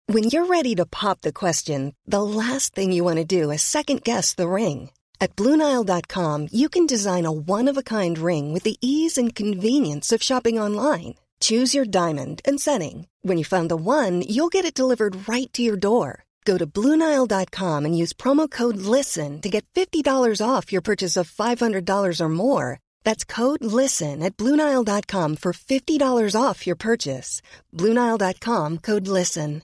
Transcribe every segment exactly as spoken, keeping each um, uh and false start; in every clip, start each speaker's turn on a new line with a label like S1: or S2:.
S1: When you're ready to pop the question, the last thing you want to do is second-guess the ring. At Blue Nile dot com, you can design a one-of-a-kind ring with the ease and convenience of shopping online. Choose your diamond and setting. When you find the one, you'll get it delivered right to your door. Go to Blue Nile dot com and use promo code LISTEN to get fifty dollars off your purchase of five hundred dollars or more. That's code LISTEN at Blue Nile dot com for fifty dollars off your purchase. Blue Nile dot com, code LISTEN.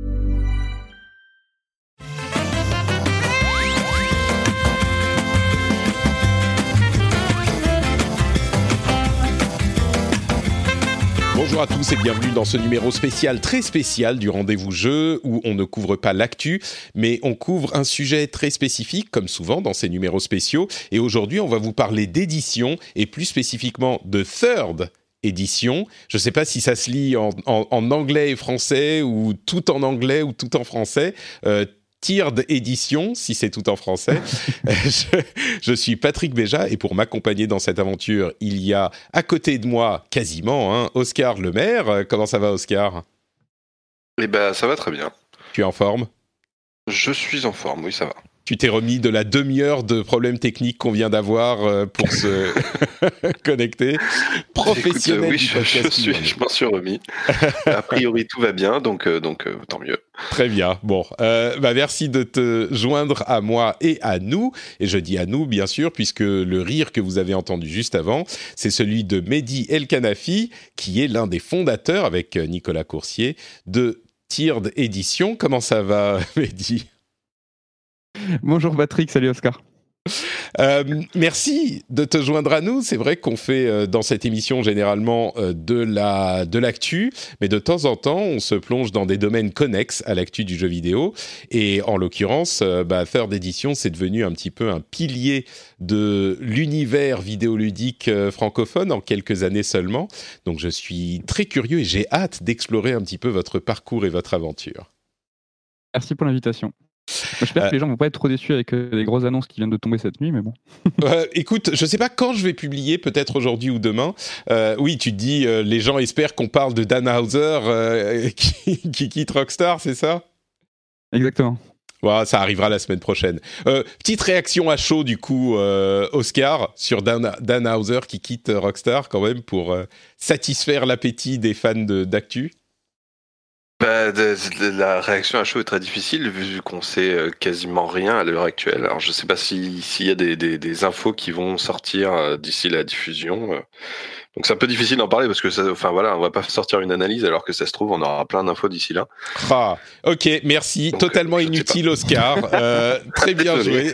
S2: Bonjour à tous et bienvenue dans ce numéro spécial, très spécial du Rendez-vous Jeu où on ne couvre pas l'actu, mais on couvre un sujet très spécifique, comme souvent dans ces numéros spéciaux. Et aujourd'hui, on va vous parler d'édition et plus spécifiquement de Third Edition. Je ne sais pas si ça se lit en, en, en anglais et français ou tout en anglais ou tout en français. Euh, Third Edition, si c'est tout en français. je, je suis Patrick Béja et pour m'accompagner dans cette aventure, il y a à côté de moi, quasiment, hein, Oscar Lemaire. Comment ça va, Oscar ?
S3: Eh ben, ça va très bien.
S2: Tu es en forme ?
S3: Je suis en forme, oui, ça va.
S2: Tu t'es remis de la demi-heure de problèmes techniques qu'on vient d'avoir euh, pour se connecter. Professionnel.
S3: Écoute, euh, oui, je, je, suis, je m'en suis remis. A priori, tout va bien, donc, euh, donc euh, tant mieux.
S2: Très bien. Bon, euh, bah merci de te joindre à moi et à nous. Et je dis à nous, bien sûr, puisque le rire que vous avez entendu juste avant, c'est celui de Mehdi El-Kanafi, qui est l'un des fondateurs, avec Nicolas Coursier, de Third Edition. Comment ça va, Mehdi ?
S4: Bonjour Patrick, salut Oscar.
S2: Euh, merci de te joindre à nous. C'est vrai qu'on fait euh, dans cette émission généralement euh, de, la, de l'actu, mais de temps en temps, on se plonge dans des domaines connexes à l'actu du jeu vidéo. Et en l'occurrence, euh, bah, Third Edition, c'est devenu un petit peu un pilier de l'univers vidéoludique euh, francophone en quelques années seulement. Donc je suis très curieux et j'ai hâte d'explorer un petit peu votre parcours et votre aventure.
S4: Merci pour l'invitation. J'espère euh, que les gens ne vont pas être trop déçus avec euh, les grosses annonces qui viennent de tomber cette nuit, mais bon.
S2: euh, écoute, je ne sais pas quand je vais publier, peut-être aujourd'hui ou demain. Euh, oui, tu te dis, euh, les gens espèrent qu'on parle de Dan Houser euh, qui, qui quitte Rockstar, c'est ça ?
S4: Exactement.
S2: Voilà, ça arrivera la semaine prochaine. Euh, petite réaction à chaud, du coup, euh, Oscar, sur Dan, Dan Houser qui quitte Rockstar, quand même, pour euh, satisfaire l'appétit des fans de, d'actu.
S3: Bah, de, de, la réaction à chaud est très difficile vu qu'on sait quasiment rien à l'heure actuelle. Alors je sais pas si s'il y a des, des, des infos qui vont sortir d'ici la diffusion. Donc c'est un peu difficile d'en parler parce que ça, enfin voilà, on va pas sortir une analyse alors que ça se trouve on aura plein d'infos d'ici là.
S2: Ah, ok, merci. Donc, totalement inutile, Oscar. Euh, très bien joué.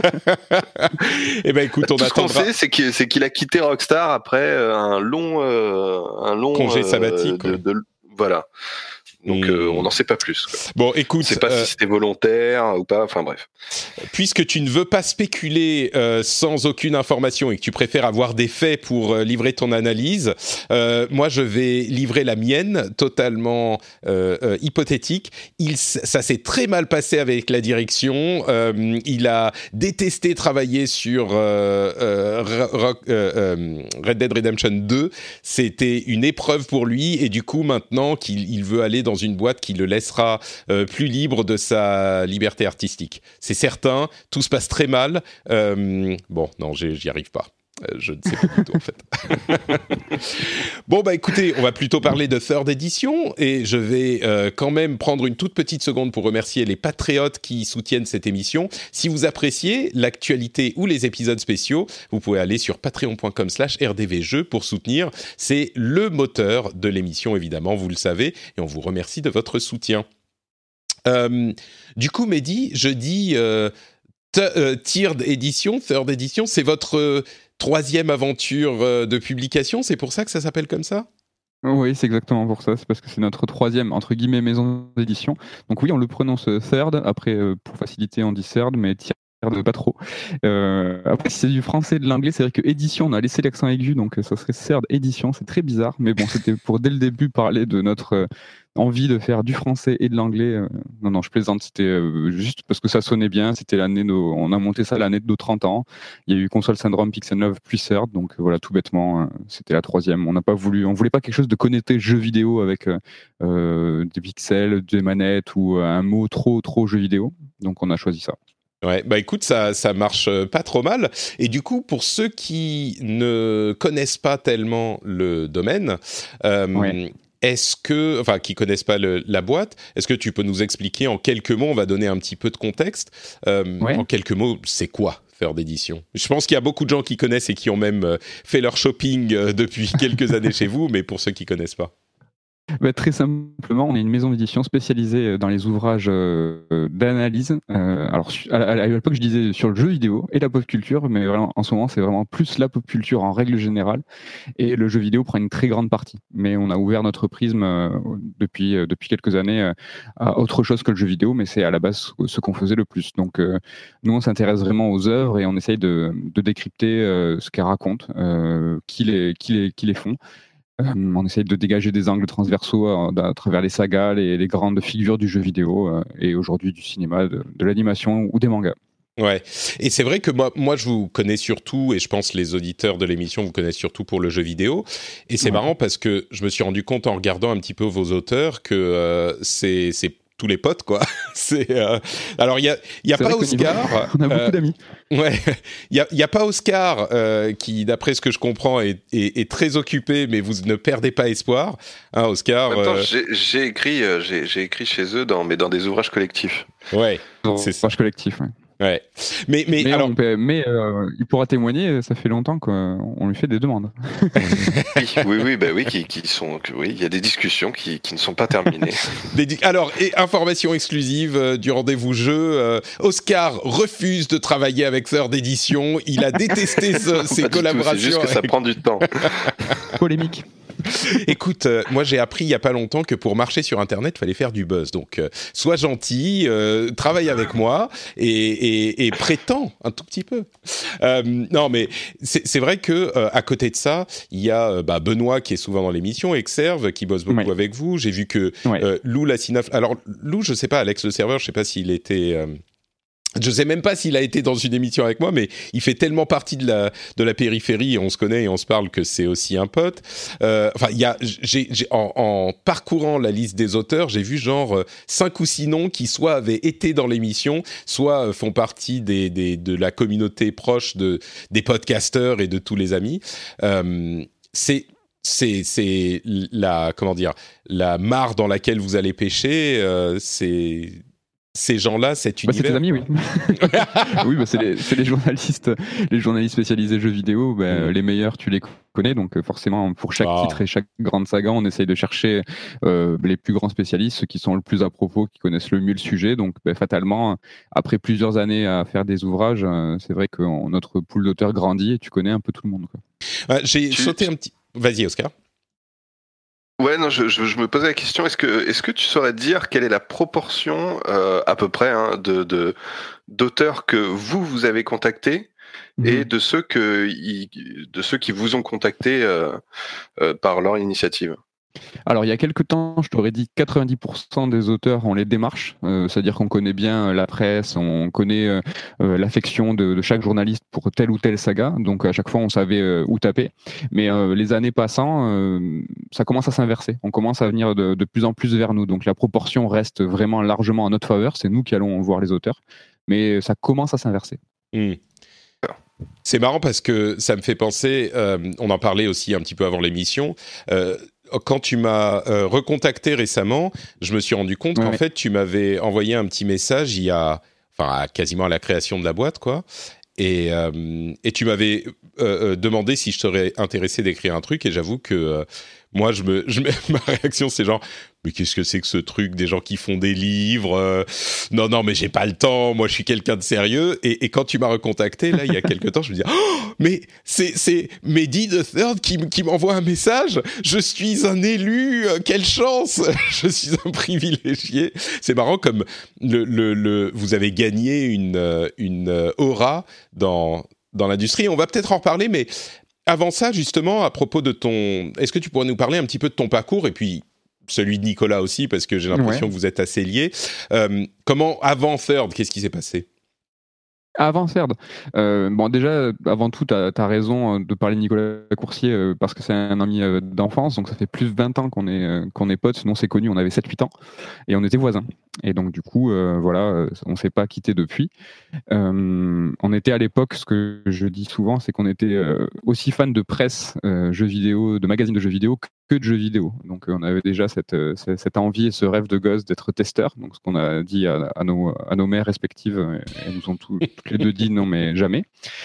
S2: Eh ben écoute, on
S3: Tout
S2: attendra.
S3: Ce qu'on sait, c'est qu'il, c'est qu'il a quitté Rockstar après un long, euh, un long
S2: congé sabbatique.
S3: Euh, de, de, voilà. Donc mmh. euh, on n'en sait pas plus, quoi.
S2: Bon, écoute,
S3: on ne sait pas euh, si c'était volontaire ou pas, enfin bref.
S2: Puisque tu ne veux pas spéculer euh, sans aucune information et que tu préfères avoir des faits pour euh, livrer ton analyse, euh, moi je vais livrer la mienne, totalement euh, euh, hypothétique. Il, ça s'est très mal passé avec la direction. Euh, il a détesté travailler sur euh, euh, Rock, euh, Red Dead Redemption deux. C'était une épreuve pour lui et du coup maintenant qu'il il veut aller dans dans une boîte qui le laissera euh, plus libre de sa liberté artistique. C'est certain, tout se passe très mal. Euh, bon, non, j'y arrive pas. Euh, je ne sais pas du tout, en fait. Bon, bah écoutez, on va plutôt parler de Third Edition et je vais euh, quand même prendre une toute petite seconde pour remercier les patriotes qui soutiennent cette émission. Si vous appréciez l'actualité ou les épisodes spéciaux, vous pouvez aller sur patreon.com slash rdvjeux pour soutenir. C'est le moteur de l'émission, évidemment, vous le savez, et on vous remercie de votre soutien. Euh, du coup, Mehdi, je dis... Euh, T- euh, Third Edition, Third Edition, c'est votre euh, troisième aventure euh, de publication, c'est pour ça que ça s'appelle comme ça ?
S4: Oui, c'est exactement pour ça, c'est parce que c'est notre troisième, entre guillemets, maison d'édition. Donc oui, on le prononce Third, après, euh, pour faciliter, on dit Third, mais Third de pas trop. Euh, après, si c'est du français et de l'anglais, c'est vrai que édition, on a laissé l'accent aigu, donc ça serait CERD édition, c'est très bizarre, mais bon, c'était pour dès le début parler de notre euh, envie de faire du français et de l'anglais. Euh, non, non, je plaisante, c'était euh, juste parce que ça sonnait bien, c'était l'année, de, on a monté ça l'année de nos trente ans, il y a eu Console Syndrome, Pixel Love, puis CERD, donc euh, voilà, tout bêtement, euh, c'était la troisième. On n'a pas voulu, on voulait pas quelque chose de connecté jeu vidéo avec euh, euh, des pixels, des manettes ou euh, un mot trop, trop jeu vidéo, donc on a choisi ça.
S2: Ouais, bah écoute, ça, ça marche pas trop mal. Et du coup, pour ceux qui ne connaissent pas tellement le domaine, euh, ouais. est-ce que, enfin, qui connaissent pas le, la boîte, est-ce que tu peux nous expliquer en quelques mots, on va donner un petit peu de contexte, euh, ouais. en quelques mots, c'est quoi faire d'édition ? Je pense qu'il y a beaucoup de gens qui connaissent et qui ont même fait leur shopping depuis quelques années chez vous, mais pour ceux qui connaissent pas.
S4: Bah, très simplement, on est une maison d'édition spécialisée dans les ouvrages euh, d'analyse. Euh, alors, à, à l'époque, je disais sur le jeu vidéo et la pop culture, mais vraiment, en ce moment, c'est vraiment plus la pop culture en règle générale. Et le jeu vidéo prend une très grande partie. Mais on a ouvert notre prisme euh, depuis, euh, depuis quelques années euh, à autre chose que le jeu vidéo, mais c'est à la base ce qu'on faisait le plus. Donc, euh, nous, on s'intéresse vraiment aux œuvres et on essaye de, de décrypter euh, ce qu'elles racontent, euh, qui, les, qui, les, qui les font. Euh, on essaye de dégager des angles transversaux à, à travers les sagas, les, les grandes figures du jeu vidéo euh, et aujourd'hui du cinéma, de, de l'animation ou des mangas.
S2: Ouais, et c'est vrai que moi, moi, je vous connais surtout, et je pense les auditeurs de l'émission vous connaissent surtout pour le jeu vidéo. Et c'est ouais. marrant parce que je me suis rendu compte en regardant un petit peu vos auteurs que euh, c'est, c'est tous les potes, quoi. C'est, euh... Alors, il n'y a, y a pas Oscar.
S4: On a beaucoup euh... d'amis.
S2: Ouais, il n'y a, y a pas Oscar euh, qui, d'après ce que je comprends, est, est, est très occupé, mais vous ne perdez pas espoir. Hein, Oscar.
S3: En même temps,
S2: euh...
S3: j'ai, j'ai, écrit, euh, j'ai, j'ai écrit chez eux, dans, mais dans des ouvrages collectifs.
S2: Ouais,
S4: dans c'est ça. Ouvrages collectifs, ouais.
S2: Ouais, mais mais,
S4: mais
S2: alors,
S4: peut, mais euh, il pourra témoigner. Ça fait longtemps qu'on lui fait des demandes.
S3: oui, oui, oui, bah oui, qui, qui sont, oui, il y a des discussions qui, qui ne sont pas terminées.
S2: Des, alors, et information exclusive euh, du rendez-vous jeu. Euh, Oscar refuse de travailler avec Third Edition. Il a détesté ce, ces collaborations.
S3: Tout, c'est juste que ça prend du temps.
S4: Polémique.
S2: Écoute, euh, moi j'ai appris il y a pas longtemps que pour marcher sur Internet, il fallait faire du buzz. Donc, euh, sois gentil, euh, travaille avec moi et, et, et prétends un tout petit peu. Euh, non, mais c'est, c'est vrai que euh, à côté de ça, il y a euh, bah, Benoît qui est souvent dans l'émission, Exerve qui bosse beaucoup oui. avec vous. J'ai vu que oui. euh, Lou Lassina. Alors Lou, je sais pas, Alex le serveur, je sais pas s'il était. Euh, Je sais même pas s'il a été dans une émission avec moi, mais il fait tellement partie de la de la périphérie, et on se connaît et on se parle que c'est aussi un pote. Euh, enfin, il y a, j'ai, j'ai en, en parcourant la liste des auteurs, j'ai vu genre euh, cinq ou six noms qui soit avaient été dans l'émission, soit euh, font partie des, des de la communauté proche de des podcasteurs et de tous les amis. Euh, c'est c'est c'est la comment dire la mare dans laquelle vous allez pêcher. Euh, c'est Ces gens-là, cet univers.
S4: Bah, c'est tes amis, oui. oui, bah, c'est, les, c'est les journalistes, les journalistes spécialisés jeux vidéo. Bah, mmh. Les meilleurs, tu les connais, donc forcément, pour chaque oh. titre et chaque grande saga, on essaye de chercher euh, les plus grands spécialistes, ceux qui sont le plus à propos, qui connaissent le mieux le sujet. Donc, bah, fatalement, après plusieurs années à faire des ouvrages, euh, c'est vrai que notre pool d'auteurs grandit et tu connais un peu tout le monde, quoi.
S2: Euh, j'ai tu, sauté tu... un petit. Vas-y, Oscar.
S3: Ouais, non, je, je, je me posais la question, est-ce que, est-ce que tu saurais dire quelle est la proportion, euh, à peu près, hein, de, de, d'auteurs que vous, vous avez contactés mmh. et de ceux, que, de ceux qui vous ont contacté euh, euh, par leur initiative ?
S4: Alors, il y a quelques temps, je t'aurais dit quatre-vingt-dix pour cent des auteurs ont les démarches, euh, c'est-à-dire qu'on connaît bien la presse, on connaît euh, euh, l'affection de, de chaque journaliste pour telle ou telle saga, donc à chaque fois on savait euh, où taper. Mais euh, les années passant, euh, ça commence à s'inverser, on commence à venir de, de plus en plus vers nous, donc la proportion reste vraiment largement en notre faveur, c'est nous qui allons voir les auteurs, mais ça commence à s'inverser.
S2: Mmh. C'est marrant parce que ça me fait penser, euh, on en parlait aussi un petit peu avant l'émission, euh, quand tu m'as euh, recontacté récemment, je me suis rendu compte ouais, qu'en ouais. fait, tu m'avais envoyé un petit message il y a, enfin, quasiment à la création de la boîte, quoi. Et, euh, et tu m'avais euh, demandé si je serais intéressé d'écrire un truc. Et j'avoue que euh, moi, je me, je me, ma réaction, c'est genre, mais qu'est-ce que c'est que ce truc des gens qui font des livres euh, non, non, mais j'ai pas le temps. Moi, je suis quelqu'un de sérieux. Et, et quand tu m'as recontacté, là, il y a quelques temps, je me dis, oh, mais c'est, c'est Mehdi the Third qui, qui m'envoie un message. Je suis un élu. Euh, quelle chance. Je suis un privilégié. C'est marrant comme le, le, le, vous avez gagné une, une aura dans, dans l'industrie. On va peut-être en reparler, mais avant ça, justement, à propos de ton... Est-ce que tu pourrais nous parler un petit peu de ton parcours et puis celui de Nicolas aussi, parce que j'ai l'impression ouais. que vous êtes assez liés. Euh, comment, avant Third, qu'est-ce qui s'est passé ?
S4: Avant Third, euh, bon déjà, avant tout, tu as raison de parler de Nicolas Coursier euh, parce que c'est un ami euh, d'enfance, donc ça fait plus de vingt ans qu'on est, euh, qu'on est potes, sinon c'est connu, on avait sept huit ans et on était voisins. Et donc du coup, euh, voilà, on ne s'est pas quitté depuis. Euh, on était à l'époque, ce que je dis souvent, c'est qu'on était euh, aussi fans de presse, euh, jeux vidéo, de magazines de jeux vidéo que de jeux vidéo. Donc euh, on avait déjà cette, euh, cette envie et ce rêve de gosse d'être testeur, donc ce qu'on a dit à, à, nos, à nos mères respectives, elles nous ont tout, toutes les deux dit non mais jamais.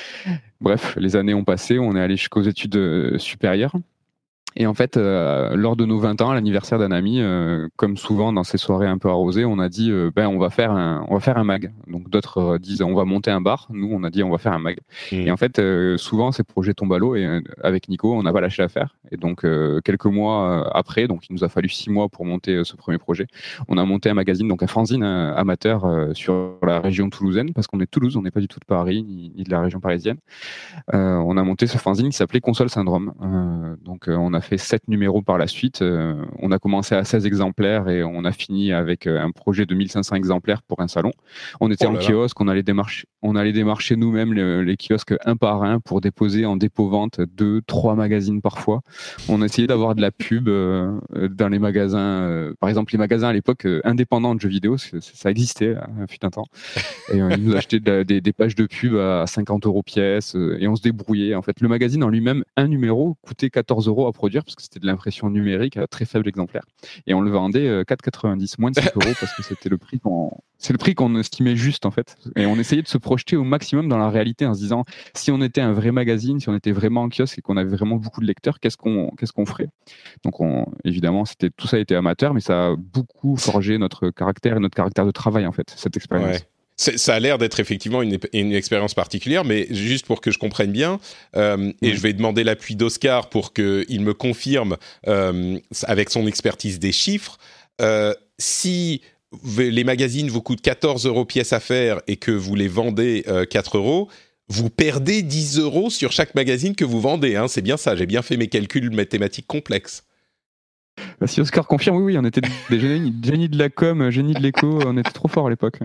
S4: Bref, les années ont passé, on est allé jusqu'aux études supérieures. Et en fait, euh, lors de nos vingt ans, à l'anniversaire d'un ami, euh, comme souvent dans ces soirées un peu arrosées, on a dit euh, ben on va faire un, on va faire un mag. Donc d'autres euh, disent on va monter un bar. Nous, on a dit on va faire un mag. Mmh. Et en fait, euh, souvent ces projets tombent à l'eau. Et euh, avec Nico, on n'a pas lâché l'affaire. Et donc euh, quelques mois après, donc il nous a fallu six mois pour monter euh, ce premier projet. On a monté un magazine, donc un fanzine euh, amateur euh, sur la région toulousaine, parce qu'on est de Toulouse, on n'est pas du tout de Paris ni, ni de la région parisienne. Euh, on a monté ce fanzine qui s'appelait Console Syndrome. Euh, donc euh, on a fait sept numéros par la suite. Euh, on a commencé à seize exemplaires et on a fini avec un projet de mille cinq cents exemplaires pour un salon. On était oh en kiosque, on allait démarcher, on allait démarcher nous-mêmes les, les kiosques un par un pour déposer en dépôt-vente deux, trois magazines parfois. On essayait d'avoir de la pub euh, dans les magasins. Euh, par exemple, les magasins à l'époque euh, indépendants de jeux vidéo, ça, ça existait, hein, fut un temps. Et euh, ils nous achetaient de la, des, des pages de pub à cinquante euros pièce euh, et on se débrouillait. En fait, le magazine en lui-même, un numéro, coûtait quatorze euros à produire parce que c'était de l'impression numérique à très faible exemplaire. Et on le vendait euh, quatre euros quatre-vingt-dix, moins de cinq euros parce que c'était le prix qu'on, c'est le prix qu'on estimait juste en fait. Et on essayait de se projeter au maximum dans la réalité en se disant si on était un vrai magazine, si on était vraiment en kiosque et qu'on avait vraiment beaucoup de lecteurs, qu'est-ce qu'on, qu'est-ce qu'on ferait ? Donc on, évidemment, c'était, tout ça était amateur, mais ça a beaucoup forgé notre caractère et notre caractère de travail en fait, cette expérience. Ouais.
S2: C'est, ça a l'air d'être effectivement une, une expérience particulière, mais juste pour que je comprenne bien, euh, mmh. et je vais demander l'appui d'Oscar pour qu'il me confirme, euh, avec son expertise des chiffres, euh, si les magazines vous coûtent quatorze euros pièce à faire et que vous les vendez euh, quatre euros, vous perdez dix euros sur chaque magazine que vous vendez. Hein, c'est bien ça, j'ai bien fait mes calculs mathématiques complexes.
S4: Bah, si Oscar confirme, oui, oui, on était des génies, génies de la com, génies de l'éco, on était trop forts à l'époque.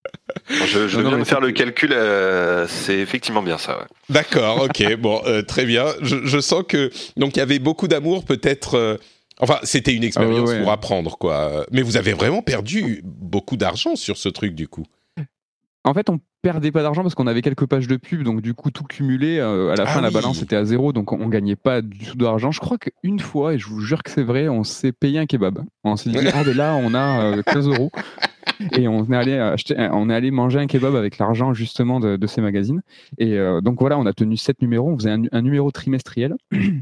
S3: Je, je non, viens non, de faire le calcul, euh, c'est effectivement bien ça. Ouais.
S2: D'accord, ok, bon, euh, très bien. Je, je sens que donc il y avait beaucoup d'amour, peut-être. Euh, enfin, c'était une expérience ah, ouais, ouais. pour apprendre, quoi. Mais vous avez vraiment perdu beaucoup d'argent sur ce truc, du coup.
S4: En fait, on perdait pas d'argent parce qu'on avait quelques pages de pub, donc du coup tout cumulé, euh, à la ah fin oui. la balance était à zéro, donc on, on gagnait pas du tout d'argent. Je crois qu'une fois, et je vous jure que c'est vrai, on s'est payé un kebab. On s'est dit ah mais là on a euh, quinze euros. Et on est allé acheter, on est allé manger un kebab avec l'argent justement de, de ces magazines. Et euh, donc voilà, on a tenu sept numéros, on faisait un, un numéro trimestriel.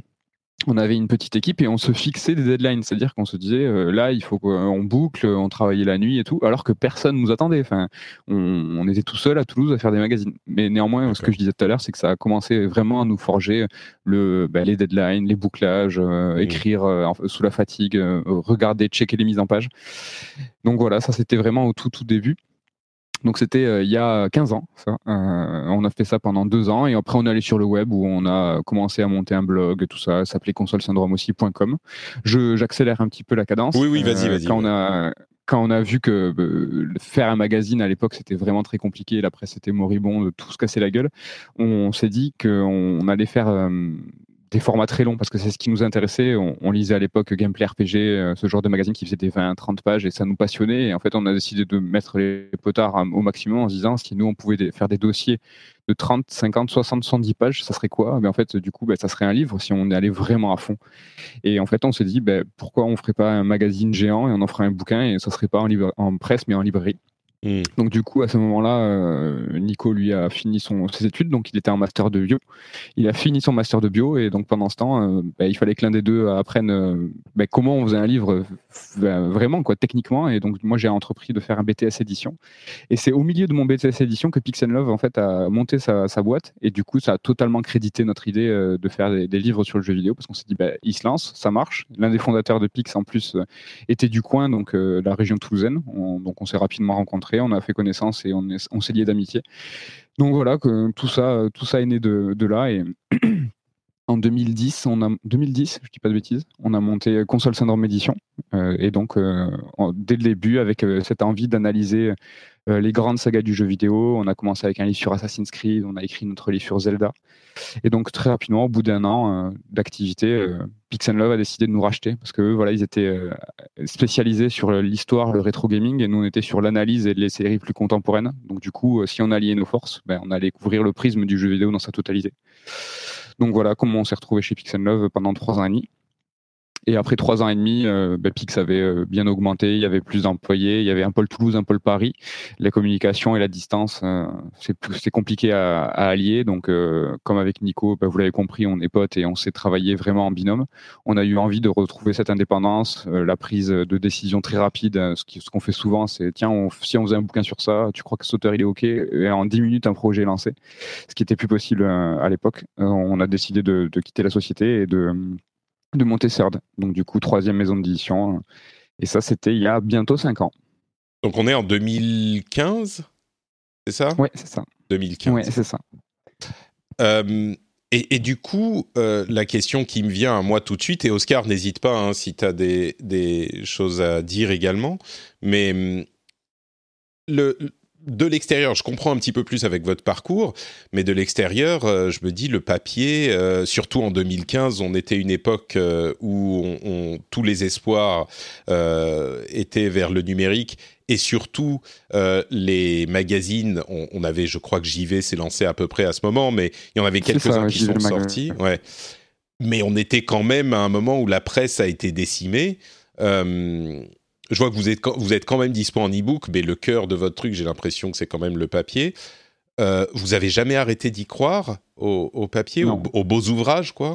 S4: On avait une petite équipe et on se fixait des deadlines, c'est-à-dire qu'on se disait euh, là il faut qu'on boucle, on travaillait la nuit et tout, alors que personne nous attendait. Enfin, on, on était tout seul à Toulouse à faire des magazines. Mais néanmoins, okay. ce que je disais tout à l'heure, c'est que ça a commencé vraiment à nous forger le, bah, les deadlines, les bouclages, euh, mmh. écrire euh, sous la fatigue, euh, regarder, checker les mises en page. Donc voilà, ça c'était vraiment au tout tout début. Donc c'était euh, il y a quinze ans, ça. Euh, on a fait ça pendant deux ans et après on est allé sur le web où on a commencé à monter un blog, tout ça, ça s'appelait console syndrome aussi point com. Je, j'accélère un petit peu la cadence.
S2: Oui, oui, vas-y, vas-y.
S4: Quand
S2: ouais.
S4: on a quand on a vu que euh, faire un magazine à l'époque c'était vraiment très compliqué, la presse était moribonde, tout se cassait la gueule, on s'est dit qu'on allait faire euh, des formats très longs parce que c'est ce qui nous intéressait. On, on lisait à l'époque Gameplay R P G, euh, ce genre de magazine qui faisait des vingt à trente pages et ça nous passionnait. Et en fait, on a décidé de mettre les potards au maximum en se disant si nous on pouvait des, faire des dossiers de trente, cinquante, soixante, soixante-dix pages, ça serait quoi ? Mais en fait, du coup, bah, ça serait un livre si on est allé vraiment à fond. Et en fait, on s'est dit bah, pourquoi on ferait pas un magazine géant et on en ferait un bouquin et ça serait pas en, livre, en presse mais en librairie.
S2: Mmh.
S4: Donc du coup, à ce moment-là, euh, Nico, lui, a fini son, ses études, donc il était en master de bio. Il a fini son master de bio, et donc pendant ce temps, euh, bah, il fallait que l'un des deux apprenne euh, bah, comment on faisait un livre bah, vraiment, quoi, techniquement. Et donc moi, j'ai entrepris de faire un B T S édition. Et c'est au milieu de mon B T S édition que Pix and Love, en fait, a monté sa, sa boîte. Et du coup, ça a totalement crédité notre idée euh, de faire des, des livres sur le jeu vidéo, parce qu'on s'est dit, bah, il se lance, ça marche. L'un des fondateurs de Pix, en plus, euh, était du coin, donc euh, la région toulousaine. On, donc on s'est rapidement rencontrés, on a fait connaissance et on, est, on s'est liés d'amitié. Donc voilà, que tout ça, tout ça est né de, de là. Et en deux mille dix, on a deux mille dix, je dis pas de bêtises, on a monté Console Syndrome Édition. Euh, et donc euh, en, dès le début, avec euh, cette envie d'analyser euh, les grandes sagas du jeu vidéo, on a commencé avec un livre sur Assassin's Creed, on a écrit notre livre sur Zelda. Et donc très rapidement, au bout d'un an euh, d'activité, euh, Pix and Love a décidé de nous racheter, parce que eux, voilà, ils étaient euh, spécialisés sur l'histoire, le rétro gaming, et nous on était sur l'analyse et les séries plus contemporaines. Donc du coup, euh, si on alliait nos forces, ben, on allait couvrir le prisme du jeu vidéo dans sa totalité. Donc voilà comment on s'est retrouvé chez Pix and Love pendant trois ans et demi. Et après trois ans et demi, euh, ben, Pix avait euh, bien augmenté, il y avait plus d'employés, il y avait un pôle Toulouse, un pôle Paris. La communication et la distance, euh, c'est, c'est compliqué à, à allier. Donc, euh, comme avec Nico, ben, vous l'avez compris, on est potes et on s'est travaillé vraiment en binôme. On a eu envie de retrouver cette indépendance, euh, la prise de décision très rapide. Ce, qui, ce qu'on fait souvent, c'est tiens, on, si on faisait un bouquin sur ça, tu crois que cet auteur il est OK? Et en dix minutes, un projet est lancé. Ce qui était plus possible euh, à l'époque. Euh, on a décidé de, de quitter la société et de de monter C E R D, donc du coup troisième maison d'édition, et ça c'était il y a bientôt cinq ans.
S2: Donc on est en deux mille quinze, c'est ça?
S4: Ouais, c'est ça.
S2: deux mille quinze.
S4: Ouais, c'est ça.
S2: Euh, et, et du coup, euh, la question qui me vient à moi tout de suite, et Oscar, n'hésite pas hein, si tu as des, des choses à dire également, mais le... de l'extérieur, je comprends un petit peu plus avec votre parcours, mais de l'extérieur, euh, je me dis, le papier, euh, surtout en deux mille quinze, on était une époque euh, où on, on, tous les espoirs euh, étaient vers le numérique, et surtout, euh, les magazines, on, on avait, je crois que J V s'est lancé à peu près à ce moment, mais il y en avait quelques-uns qui sont sortis. Ouais. Mais on était quand même à un moment où la presse a été décimée. Euh, Je vois que vous êtes, vous êtes quand même dispo en e-book, mais le cœur de votre truc, j'ai l'impression que c'est quand même le papier. Euh, vous avez jamais arrêté d'y croire au, au papier, aux, aux beaux ouvrages, quoi?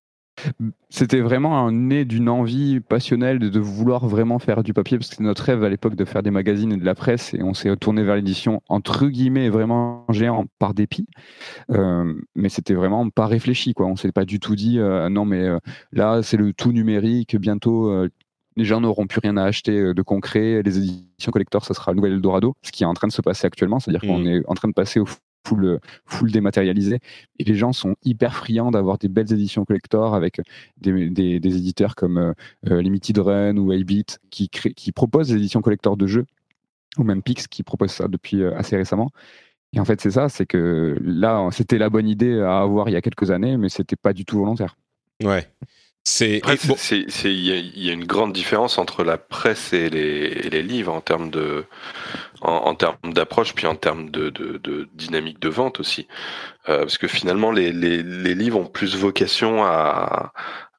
S4: C'était vraiment né d'une envie passionnelle de, de vouloir vraiment faire du papier, parce que c'était notre rêve à l'époque de faire des magazines et de la presse, et on s'est tourné vers l'édition entre guillemets vraiment géant par dépit, euh, mais c'était vraiment pas réfléchi, quoi. On s'est pas du tout dit euh, non mais euh, là c'est le tout numérique, bientôt euh, les gens n'auront plus rien à acheter de concret, les éditions collector ça sera le nouvel Eldorado, ce qui est en train de se passer actuellement, c'est-à-dire mmh. qu'on est en train de passer au full, full dématérialisé, et les gens sont hyper friands d'avoir des belles éditions collector avec des, des, des éditeurs comme euh, Limited Run ou eight bit qui, crée, qui proposent des éditions collector de jeux, ou même Pix qui propose ça depuis assez récemment. Et en fait c'est ça, c'est que là c'était la bonne idée à avoir il y a quelques années, mais c'était pas du tout volontaire.
S2: Ouais. C'est...
S3: Après,
S2: bon.
S3: c'est, c'est, il y, y a une grande différence entre la presse et les, et les livres en termes de, en, en termes d'approche, puis en termes de, de, de dynamique de vente aussi, euh, parce que finalement les, les, les livres ont plus vocation à,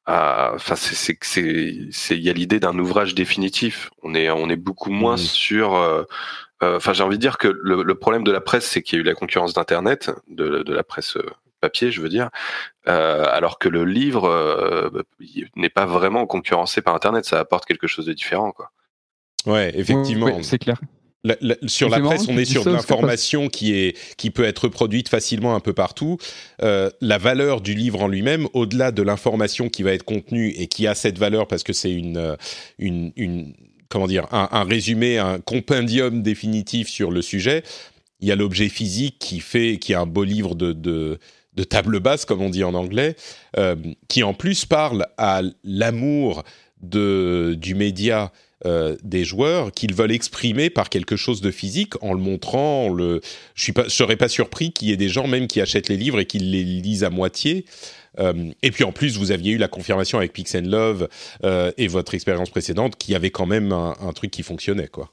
S3: à, enfin c'est, c'est, c'est, c'est, il y a l'idée d'un ouvrage définitif. On est, on est beaucoup moins mmh. sur euh, Enfin, euh, j'ai envie de dire que le, le problème de la presse, c'est qu'il y a eu la concurrence d'Internet, de, de la presse papier, je veux dire, euh, alors que le livre euh, n'est pas vraiment concurrencé par Internet. Ça apporte quelque chose de différent, quoi.
S2: Ouais, effectivement.
S4: Oui, c'est clair.
S2: La, la, sur la presse, on est sur de l'information qui est qui peut être reproduite facilement un peu partout. Euh, la valeur du livre en lui-même, au-delà de l'information qui va être contenue et qui a cette valeur parce que c'est une une une comment dire un, un résumé, un compendium définitif sur le sujet. Il y a l'objet physique qui fait qui est un beau livre de de de table basse, comme on dit en anglais, euh, qui en plus parle à l'amour de du média. Euh, des joueurs qu'ils veulent exprimer par quelque chose de physique en le montrant. En le... Je suis pas, je serais pas surpris qu'il y ait des gens même qui achètent les livres et qui les lisent à moitié. Euh, et puis en plus, vous aviez eu la confirmation avec Pix and Love euh, et votre expérience précédente qu'il y avait quand même un, un truc qui fonctionnait, quoi.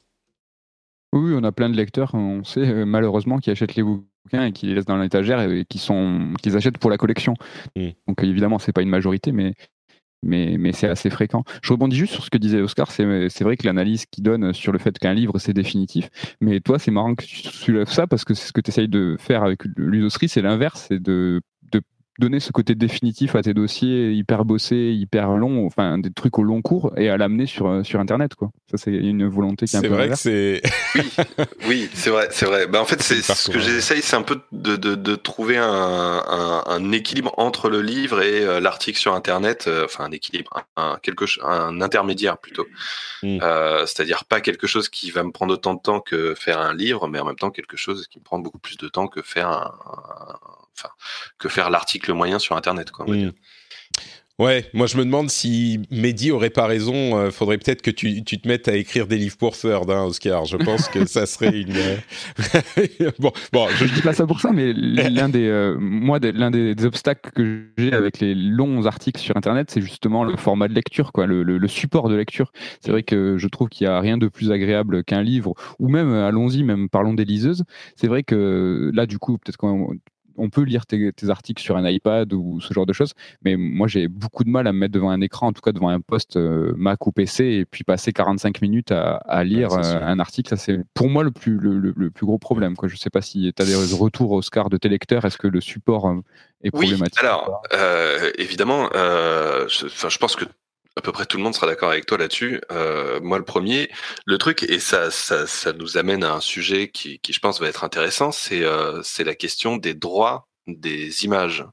S4: Oui, on a plein de lecteurs, on sait euh, malheureusement qui achètent les bouquins et qui les laissent dans l'étagère et qui sont, qui les achètent pour la collection. Mm. Donc évidemment, c'est pas une majorité, mais mais, mais c'est assez fréquent. Je rebondis juste sur ce que disait Oscar, c'est, c'est vrai que l'analyse qu'il donne sur le fait qu'un livre c'est définitif, mais toi c'est marrant que tu soulèves ça parce que c'est ce que tu essayes de faire avec Ludosry, c'est l'inverse, c'est de, de donner ce côté définitif à tes dossiers hyper bossés, hyper longs, enfin des trucs au long cours et à l'amener sur, sur Internet, quoi. Ça c'est une volonté qui est un
S2: c'est
S4: peu
S2: vrai
S4: l'inverse.
S2: que c'est
S3: Oui, oui, c'est vrai, c'est vrai. Bah, en fait, c'est,
S2: C'est
S3: ce que
S2: parcours,
S3: j'essaye, c'est un peu de, de, de trouver un, un, un équilibre entre le livre et euh, l'article sur Internet. euh, Enfin, un équilibre, un, quelque, ch- un intermédiaire plutôt.
S2: Mm.
S3: Euh, c'est-à-dire pas quelque chose qui va me prendre autant de temps que faire un livre, mais en même temps quelque chose qui me prend beaucoup plus de temps que faire un, un- enfin, que faire l'article moyen sur Internet, quoi, on va
S2: Mm.
S3: dire.
S2: Ouais, moi je me demande si Mehdi aurait pas raison. Euh, faudrait peut-être que tu, tu te mettes à écrire des livres pour Third, hein, Oscar. Je pense que ça serait une. euh, bon, bon, je
S4: Je dis pas ça pour ça, mais l'un des, euh, moi, des- l'un des, des obstacles que j'ai avec les longs articles sur Internet, c'est justement le format de lecture, quoi, le, le, le support de lecture. C'est vrai que je trouve qu'il y a rien de plus agréable qu'un livre, ou même, allons-y, même parlons des liseuses. C'est vrai que là, du coup, peut-être qu'on on peut lire tes, tes articles sur un iPad ou ce genre de choses, mais moi j'ai beaucoup de mal à me mettre devant un écran, en tout cas devant un poste euh, Mac ou P C, et puis passer quarante-cinq minutes à, à lire
S2: Ouais, c'est
S4: euh,
S2: sûr.
S4: un article. Ça c'est pour moi le plus, le, le- le plus gros problème, quoi. Je sais pas si tu as des retours, Oscar, de tes lecteurs. Est-ce que le support euh, est
S3: Oui,
S4: problématique?
S3: alors euh, évidemment, euh, je, enfin, je pense que à peu près tout le monde sera d'accord avec toi là-dessus. Euh, moi, le premier, le truc, et ça, ça, ça nous amène à un sujet qui, qui je pense, va être intéressant, c'est, euh, c'est la question des droits des images.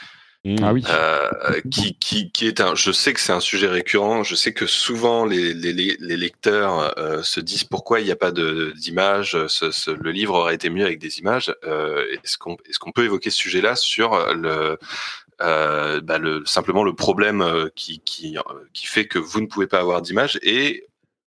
S4: Ah
S2: Mm.
S4: oui.
S3: Euh, qui, qui, qui est un, je sais que c'est un sujet récurrent. Je sais que souvent les, les, les lecteurs euh, se disent pourquoi il n'y a pas de, d'images. Ce, ce, le livre aurait été mieux avec des images. Euh, est-ce qu'on, est-ce qu'on peut évoquer ce sujet-là sur le, euh, bah le, simplement le problème qui, qui, qui fait que vous ne pouvez pas avoir d'images et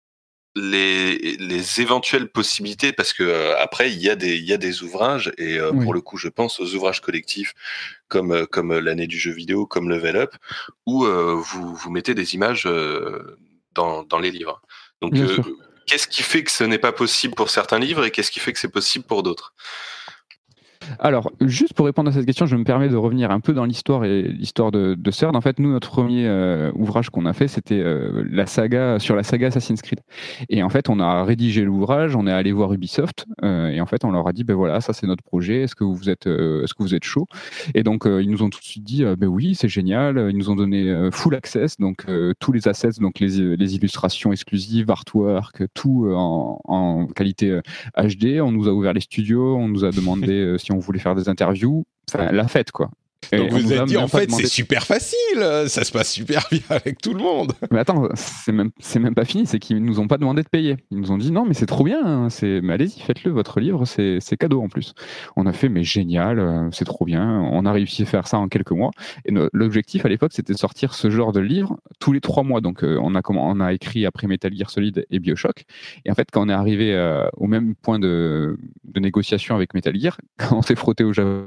S3: les, les éventuelles possibilités, parce que euh, après il y a des il y a des ouvrages et euh,
S4: Oui.
S3: pour le coup je pense aux ouvrages collectifs comme comme l'année du jeu vidéo, comme Level Up, où euh, vous vous mettez des images euh, dans dans les livres. Donc
S4: Bien
S3: euh,
S4: sûr.
S3: qu'est-ce qui fait que ce n'est pas possible pour certains livres et qu'est-ce qui fait que c'est possible pour d'autres?
S4: Alors, juste pour répondre à cette question, je me permets de revenir un peu dans l'histoire et l'histoire de, de CERN. En fait, nous, notre premier euh, ouvrage qu'on a fait, c'était euh, la saga sur la saga Assassin's Creed. Et en fait, on a rédigé l'ouvrage, on est allé voir Ubisoft, euh, et en fait, on leur a dit, ben voilà, ça c'est notre projet. Est-ce que vous êtes, euh, est-ce que vous êtes chaud? Et donc, euh, ils nous ont tout de suite dit, euh, ben oui, c'est génial. Ils nous ont donné euh, full access, donc euh, tous les assets, donc les, les illustrations exclusives, artwork, tout euh, en, en qualité euh, H D. On nous a ouvert les studios, on nous a demandé euh, si on voulait faire des interviews, enfin la fête, quoi. Et
S2: Donc
S4: on
S2: vous
S4: nous
S2: vous
S4: a
S2: êtes dit
S4: même
S2: en
S4: pas
S2: fait
S4: demandé-
S2: c'est super facile, ça se passe super bien avec tout le monde.
S4: Mais attends, c'est même c'est même pas fini, c'est qu'ils nous ont pas demandé de payer. Ils nous ont dit non mais c'est trop bien, hein, c'est mais allez-y faites-le, votre livre c'est c'est cadeau en plus. On a fait mais génial, euh, c'est trop bien, on a réussi à faire ça en quelques mois. Et no- l'objectif à l'époque c'était de sortir ce genre de livre tous les trois mois. Donc euh, on a comment on a écrit après Metal Gear Solid et BioShock. Et en fait quand on est arrivé euh, au même point de de négociation avec Metal Gear, quand on s'est frotté au Japon.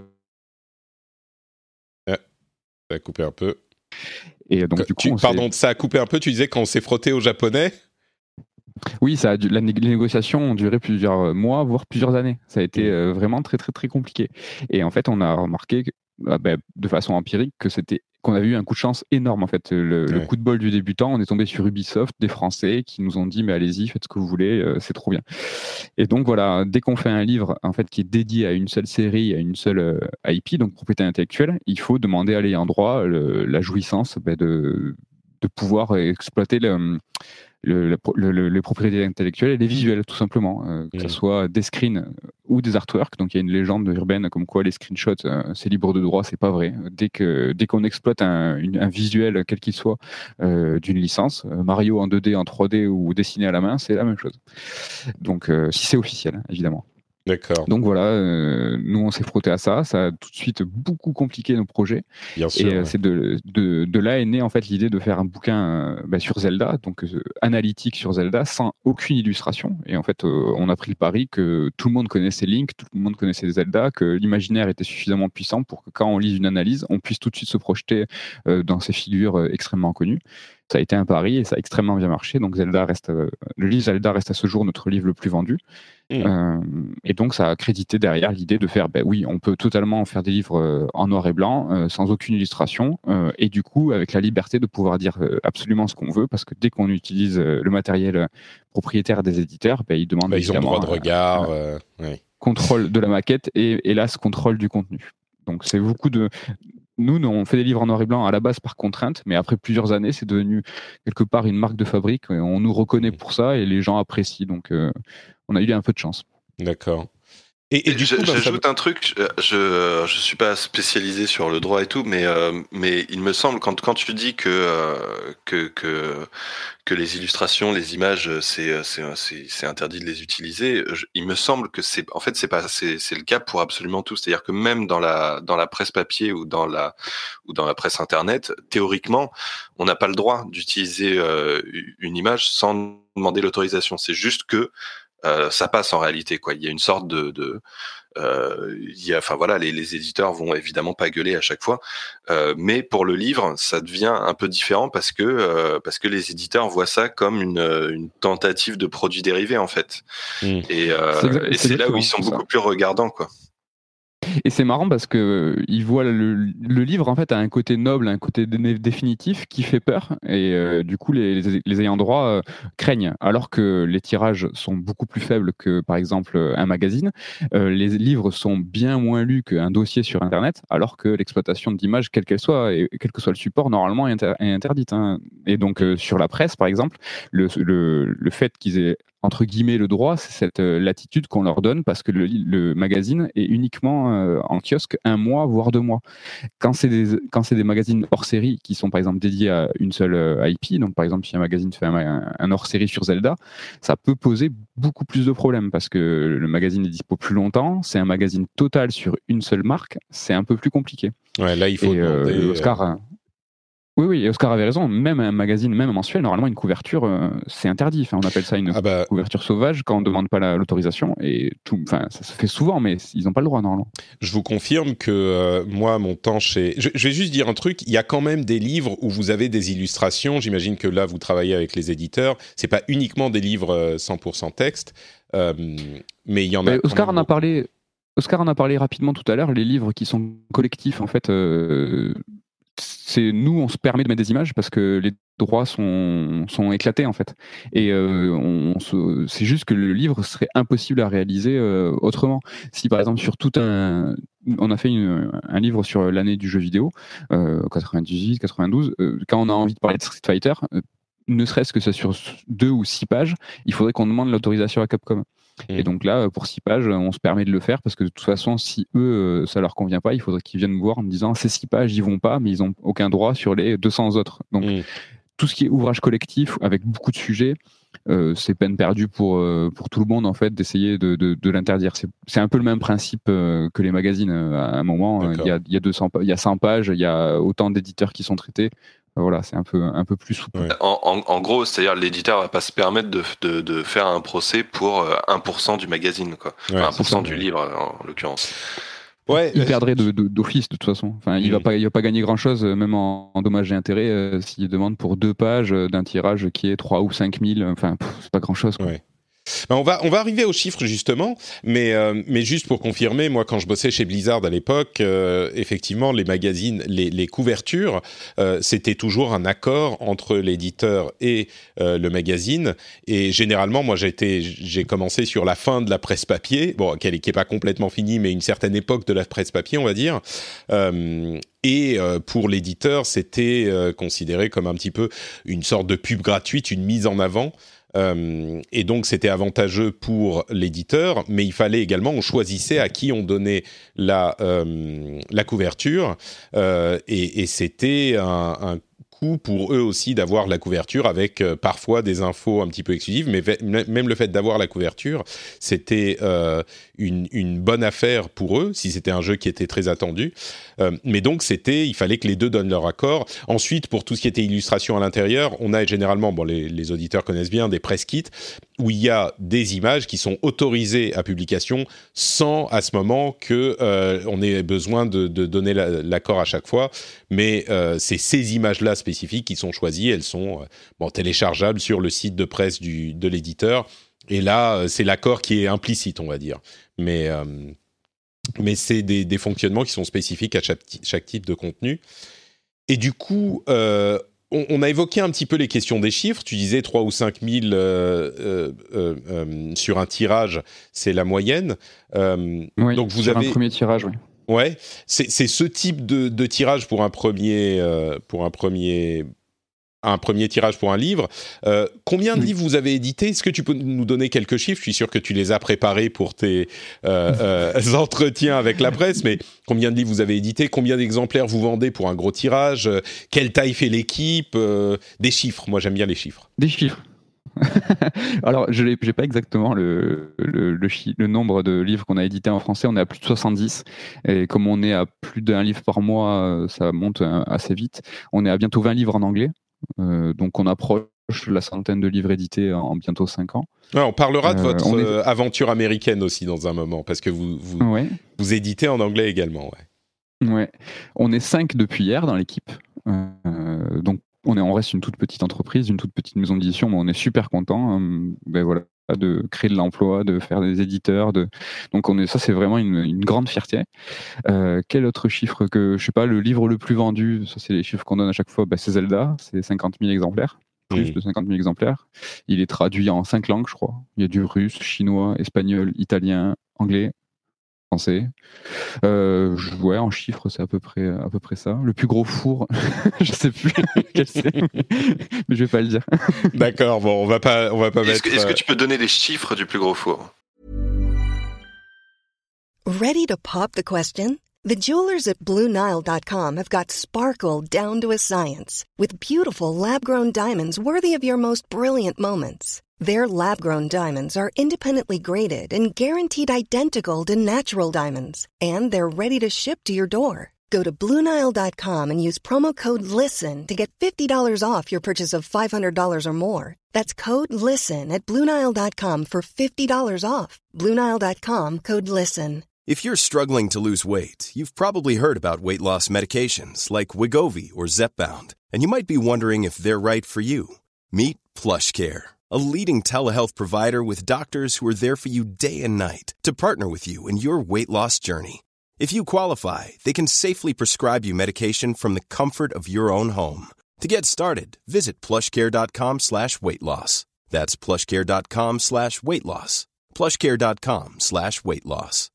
S2: Ça a coupé un peu.
S4: Et donc,
S2: Que-
S4: du coup,
S2: tu-
S4: on s'est-
S2: pardon, ça a coupé un peu. Tu disais quand on s'est frotté aux Japonais.
S4: oui, ça a dû- la né- les négociations ont duré plusieurs mois, voire plusieurs années. Ça a été
S2: Mm.
S4: euh, vraiment très, très, très compliqué. Et en fait, on a remarqué, que, ah ben, de façon empirique, que c'était qu'on avait eu un coup de chance énorme. En fait, le, le
S2: Ouais.
S4: coup de bol du débutant, on est tombé sur Ubisoft, des Français qui nous ont dit mais allez-y, faites ce que vous voulez, euh, c'est trop bien. Et donc voilà, dès qu'on fait un livre en fait qui est dédié à une seule série, à une seule euh, I P, donc propriété intellectuelle, il faut demander à l'ayant droit le- la jouissance ben, de de pouvoir exploiter le, le, le, le, les propriétés intellectuelles et les visuels, tout simplement, euh, que ce
S2: Mm.
S4: soit des screens ou des artworks. Donc il y a une légende urbaine comme quoi les screenshots, euh, c'est libre de droit, c'est pas vrai. Dès que dès qu'on exploite un, une, un visuel, quel qu'il soit, euh, d'une licence, euh, Mario en deux D, en trois D ou dessiné à la main, c'est la même chose. Donc euh, si c'est officiel, évidemment.
S2: D'accord,
S4: Donc voilà, euh, nous on s'est frotté à ça, ça a tout de suite beaucoup compliqué nos projets.
S2: bien
S4: Et
S2: sûr.
S4: euh,
S2: Ouais.
S4: c'est de, de, de là est née en fait l'idée de faire un bouquin euh, bah, sur Zelda, donc euh, analytique sur Zelda, sans aucune illustration. Et en fait, euh, on a pris le pari que tout le monde connaissait Link, tout le monde connaissait Zelda, que l'imaginaire était suffisamment puissant pour que quand on lise une analyse, on puisse tout de suite se projeter euh, dans ces figures euh, extrêmement connues. Ça a été un pari et ça a extrêmement bien marché. Donc Zelda reste, euh, le livre Zelda reste à ce jour notre livre le plus vendu. Mmh. Euh, et donc ça a crédité derrière l'idée de faire, ben oui, on peut totalement faire des livres euh, en noir et blanc, euh, sans aucune illustration, euh, et du coup avec la liberté de pouvoir dire euh, absolument ce qu'on veut, parce que dès qu'on utilise euh, le matériel euh, propriétaire des éditeurs, ben, ils demandent
S2: bah, ils ont le droit de regard,
S4: euh,
S2: euh, oui.
S4: contrôle de la maquette et hélas contrôle du contenu. Donc c'est beaucoup de... Nous, on fait des livres en noir et blanc à la base par contrainte, mais après plusieurs années, c'est devenu quelque part une marque de fabrique. On nous reconnaît pour ça et les gens apprécient. Donc, euh, on a eu un peu de chance.
S2: D'accord. Et, et du
S3: je,
S2: coup, ben,
S3: j'ajoute
S2: ça...
S3: un truc. Je je suis pas spécialisé sur le droit et tout, mais euh, mais il me semble quand quand tu dis que euh, que que que les illustrations, les images, c'est c'est c'est, c'est interdit de les utiliser. Je, il me semble que c'est en fait c'est pas c'est c'est le cas pour absolument tout. C'est-à-dire que même dans la dans la presse papier ou dans la ou dans la presse internet, théoriquement, on n'a pas le droit d'utiliser euh, une image sans demander l'autorisation. C'est juste que Euh, ça passe en réalité, quoi. Il y a une sorte de, de euh, il y a, enfin voilà, les, les éditeurs vont évidemment pas gueuler à chaque fois, euh, mais pour le livre, ça devient un peu différent parce que euh, parce que les éditeurs voient ça comme une, une tentative de produit dérivé en fait, mmh. et, euh, c'est, exact, et c'est, c'est là où ils sont beaucoup ça. plus regardants, quoi.
S4: Et c'est marrant parce que ils voient le, le livre en fait a un côté noble, un côté dé- définitif qui fait peur et euh, du coup les, les, les ayants droit euh, craignent. Alors que les tirages sont beaucoup plus faibles que par exemple un magazine, euh, les livres sont bien moins lus qu'un dossier sur Internet, alors que l'exploitation d'images, quelle qu'elle soit et quel que soit le support, normalement est, inter- est interdite. Hein. Et donc euh, sur la presse par exemple, le, le, le fait qu'ils aient entre guillemets le droit, c'est cette euh, latitude qu'on leur donne parce que le, le magazine est uniquement euh, en kiosque un mois voire deux mois. Quand c'est des quand c'est des magazines hors série qui sont par exemple dédiés à une seule euh, I P, donc par exemple si un magazine fait un, un hors série sur Zelda, ça peut poser beaucoup plus de problèmes parce que le magazine est dispo plus longtemps, c'est un magazine total sur une seule marque, c'est un peu plus compliqué.
S2: Ouais, là il faut
S4: et,
S2: demander.
S4: Euh, Oscar. Euh... Oui, oui, Oscar avait raison. Même un magazine, même un mensuel, normalement, une couverture, euh, c'est interdit. Enfin, on appelle ça une ah bah... couverture sauvage quand on ne demande pas la, l'autorisation. Et tout, enfin, ça se fait souvent, mais ils n'ont pas le droit, normalement.
S2: Je vous confirme que euh, moi, mon temps chez... Je, je vais juste dire un truc. Il y a quand même des livres où vous avez des illustrations. J'imagine que là, vous travaillez avec les éditeurs. C'est pas uniquement des livres cent pour cent texte, euh, mais il y en a...
S4: Mais Oscar en a parlé... Oscar en a parlé rapidement tout à l'heure. Les livres qui sont collectifs, en fait... Euh... c'est nous, on se permet de mettre des images parce que les droits sont, sont éclatés en fait. Et euh, on, on se, c'est juste que le livre serait impossible à réaliser euh, autrement. Si par exemple sur tout un, on a fait une, un livre sur l'année du jeu vidéo, euh, quatre-vingt-dix-huit quatre-vingt-douze, euh, quand on a envie de parler de Street Fighter, euh, ne serait-ce que ça sur deux ou six pages, il faudrait qu'on demande l'autorisation à Capcom. Et donc là, pour six pages, on se permet de le faire parce que de toute façon, si eux, ça leur convient pas, il faudrait qu'ils viennent me voir en me disant ces six pages, ils vont pas, mais ils ont aucun droit sur les deux cents autres. Donc mmh. tout ce qui est ouvrage collectif avec beaucoup de sujets, euh, c'est peine perdue pour euh, pour tout le monde en fait d'essayer de, de, de l'interdire. C'est, c'est un peu le même principe euh, que les magazines. À un moment, il y a il y a deux cents, il y a cent pages, il y a autant d'éditeurs qui sont traités. Voilà, c'est un peu, un peu plus souple.
S3: Ouais. En, en, en gros, c'est-à-dire l'éditeur va pas se permettre de, de, de faire un procès pour un pour cent du magazine, quoi. Enfin, ouais, un pour cent du ouais. livre, en, en l'occurrence.
S4: Ouais, il perdrait de, de, d'office de toute façon. Enfin, il mmh. va pas, il va pas gagner grand-chose, même en, en dommages et intérêts, euh, s'il demande pour deux pages d'un tirage qui est trois ou cinq mille. Enfin, pff, c'est pas grand-chose, quoi.
S2: Ouais. Ben on va on va arriver aux chiffres justement, mais euh, mais juste pour confirmer, moi quand je bossais chez Blizzard à l'époque, euh, effectivement les magazines, les les couvertures, euh, c'était toujours un accord entre l'éditeur et euh, le magazine. Et généralement, moi j'ai été j'ai commencé sur la fin de la presse papier, bon qui est pas complètement finie, mais une certaine époque de la presse papier, on va dire. Euh, Et euh, pour l'éditeur, c'était euh, considéré comme un petit peu une sorte de pub gratuite, une mise en avant. Euh, et donc c'était avantageux pour l'éditeur, mais il fallait également, on choisissait à qui on donnait la euh, la couverture, euh, et, et c'était un, un coup pour eux aussi d'avoir la couverture avec euh, parfois des infos un petit peu exclusives, mais v- même le fait d'avoir la couverture, c'était euh, une, une bonne affaire pour eux, si c'était un jeu qui était très attendu. Euh, mais donc, c'était, il fallait que les deux donnent leur accord. Ensuite, pour tout ce qui était illustration à l'intérieur, on a généralement, bon, les, les auditeurs connaissent bien, des press kits, où il y a des images qui sont autorisées à publication sans, à ce moment, que euh, on ait besoin de, de donner la, l'accord à chaque fois. Mais euh, c'est ces images-là spécifiques qui sont choisies. Elles sont euh, bon, téléchargeables sur le site de presse du, de l'éditeur. Et là, euh, c'est l'accord qui est implicite, on va dire. Mais, euh, mais c'est des, des fonctionnements qui sont spécifiques à chaque, chaque type de contenu. Et du coup... Euh, On, on a évoqué un petit peu les questions des chiffres. Tu disais trois ou cinq mille euh, euh, euh, euh, sur un tirage, c'est la moyenne. Euh,
S4: oui,
S2: donc vous
S4: sur
S2: avez
S4: un premier tirage, oui.
S2: Ouais, c'est, c'est ce type de, de tirage pour un premier, euh, pour un premier, un premier tirage pour un livre. Euh, combien de
S4: oui.
S2: livres vous avez édité ? Est-ce que tu peux nous donner quelques chiffres ? Je suis sûr que tu les as préparés pour tes euh, euh, entretiens avec la presse, mais combien de livres vous avez édité ? Combien d'exemplaires vous vendez pour un gros tirage ? Quelle taille fait l'équipe ? euh, Des chiffres, moi j'aime bien les chiffres.
S4: Des chiffres. Alors, je n'ai pas exactement le, le, le, chi, le nombre de livres qu'on a édités en français. On est à plus de soixante-dix. Et comme on est à plus d'un livre par mois, ça monte assez vite. On est à bientôt vingt livres en anglais. Euh, donc, on approche la centaine de livres édités en bientôt cinq ans.
S2: Ouais, on parlera de
S4: euh,
S2: votre
S4: est...
S2: euh, aventure américaine aussi dans un moment, parce que vous, vous,
S4: ouais.
S2: vous éditez en anglais également. Ouais.
S4: Ouais. On est cinq depuis hier dans l'équipe. Euh, donc, On, est, on reste une toute petite entreprise, une toute petite maison d'édition, mais on est super content euh, ben voilà, de créer de l'emploi, de faire des éditeurs. De... Donc on est, ça, c'est vraiment une, une grande fierté. Euh, quel autre chiffre que, je sais pas, le livre le plus vendu, ça c'est les chiffres qu'on donne à chaque fois, ben, c'est Zelda, c'est cinquante mille exemplaires, plus mmh. de cinquante mille exemplaires. Il est traduit en cinq langues, je crois. Il y a du russe, chinois, espagnol, italien, anglais, français. Euh, ouais, en chiffres, c'est à peu près, à peu près ça. Le plus gros four, je sais plus quel c'est, mais je vais pas le dire.
S2: D'accord, bon, on va pas, on va pas
S3: est-ce
S2: mettre.
S3: Que, est-ce que tu peux donner les chiffres du plus gros four?
S1: Ready to pop the question? The jewelers at Blue Nile dot com have got sparkle down to a science with beautiful lab-grown diamonds worthy of your most brilliant moments. Their lab-grown diamonds are independently graded and guaranteed identical to natural diamonds. And they're ready to ship to your door. Go to Blue Nile dot com and use promo code LISTEN to get fifty dollars off your purchase of five hundred dollars or more. That's code LISTEN at Blue Nile dot com for fifty dollars off. Blue Nile dot com, code LISTEN.
S5: If you're struggling to lose weight, you've probably heard about weight loss medications like Wegovy or Zepbound, and you might be wondering if they're right for you. Meet PlushCare, a leading telehealth provider with doctors who are there for you day and night to partner with you in your weight loss journey. If you qualify, they can safely prescribe you medication from the comfort of your own home. To get started, visit plushcare.com slash weight loss. That's plushcare.com slash weight loss. plushcare.com slash weight loss.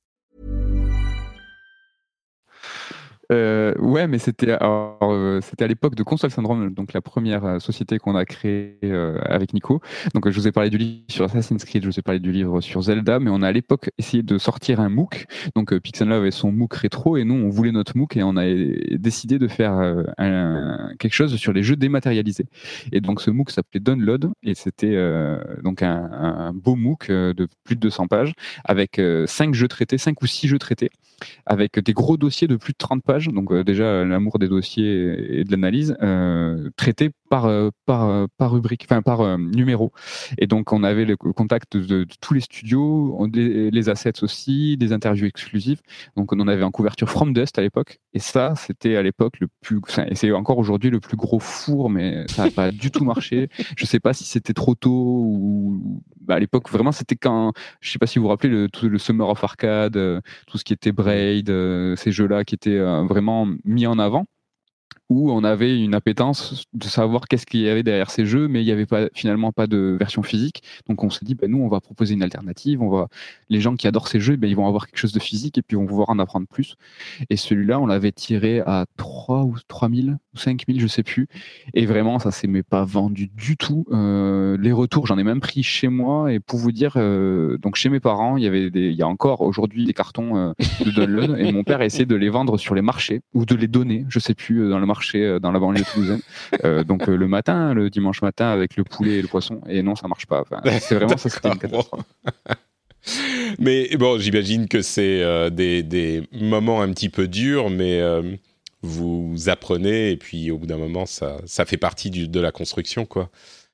S4: Euh, ouais, mais c'était, alors, euh, c'était à l'époque de Console Syndrome, donc la première euh, société qu'on a créée euh, avec Nico. Donc, euh, je vous ai parlé du livre sur Assassin's Creed, je vous ai parlé du livre sur Zelda, mais on a à l'époque essayé de sortir un MOOC. Donc, euh, Pixel avait son MOOC rétro et nous, on voulait notre MOOC et on a décidé de faire euh, un, quelque chose sur les jeux dématérialisés. Et donc, ce MOOC s'appelait Download et c'était euh, donc un, un beau MOOC de plus de deux cents pages avec euh, cinq jeux traités, cinq ou six jeux traités, avec des gros dossiers de plus de trente pages. Donc euh, déjà l'amour des dossiers et de l'analyse euh, traités par euh, par par rubrique, enfin par euh, numéro. Et donc on avait le contact de, de tous les studios, on, les, les assets aussi, des interviews exclusives. Donc on en avait en couverture From Dust à l'époque. Et ça c'était à l'époque le plus, enfin, et c'est encore aujourd'hui le plus gros four, mais ça n'a pas du tout marché. Je sais pas si c'était trop tôt ou bah, à l'époque vraiment c'était quand, je sais pas si vous vous rappelez le, tout le Summer of Arcade, euh, tout ce qui était Braid, euh, ces jeux-là qui étaient euh, vraiment mis en avant, où on avait une appétence de savoir qu'est-ce qu'il y avait derrière ces jeux, mais il n'y avait pas, finalement pas de version physique. Donc on s'est dit, bah, nous, on va proposer une alternative. On va... Les gens qui adorent ces jeux, bah, ils vont avoir quelque chose de physique et puis on va pouvoir en apprendre plus. Et celui-là, on l'avait tiré à trois ou trois mille ou cinq mille, je ne sais plus. Et vraiment, ça ne s'est mais pas vendu du tout. Euh, les retours, j'en ai même pris chez moi. Et pour vous dire, euh, donc chez mes parents, il y avait des, il y a encore aujourd'hui des cartons euh, de download. Et mon père a essayé de les vendre sur les marchés ou de les donner, je ne sais plus, dans le marché dans la banlieue toulousaine. Euh, donc euh, le matin, le dimanche matin avec le poulet et le poisson. Et non, ça marche pas. Enfin, c'est vraiment ça, c'était une catastrophe.
S2: Mais bon, j'imagine que c'est euh, des, des moments un petit peu durs, mais euh, vous apprenez et puis au bout d'un moment, ça, ça fait partie du, de la construction, quoi.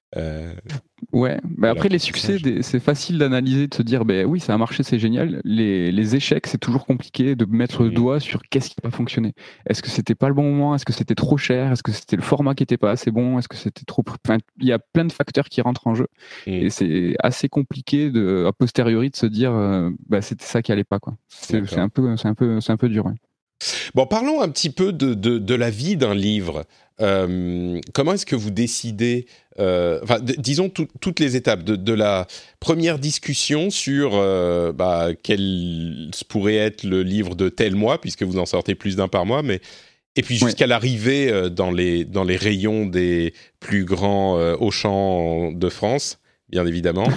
S2: Euh,
S4: Ouais, bah après les succès, des- c'est facile d'analyser, de se dire, ben oui, ça a marché, c'est génial. Les, les échecs, c'est toujours compliqué de mettre le
S2: Mhm.
S4: doigt sur qu'est-ce qui n'a pas fonctionné. Est-ce que c'était pas le bon moment? Est-ce que c'était trop cher? Est-ce que c'était le format qui était pas assez bon? Est-ce que c'était trop... Enfin, il y a plein de facteurs qui rentrent en jeu.
S2: Mhm.
S4: Et c'est assez compliqué de, a posteriori de se dire, euh, bah, c'était ça qui allait pas, quoi. C'est, c'est un peu, c'est un peu, c'est un peu dur. Ouais.
S2: Bon, parlons un petit peu de, de, de la vie d'un livre. Euh, comment est-ce que vous décidez, euh, enfin, d- disons tout, toutes les étapes de, de la première discussion sur euh, bah, quel pourrait être le livre de tel mois, puisque vous en sortez plus d'un par mois, mais et puis jusqu'à
S4: Ouais.
S2: l'arrivée euh, dans les dans les rayons des plus grands euh, Auchan de France, bien évidemment.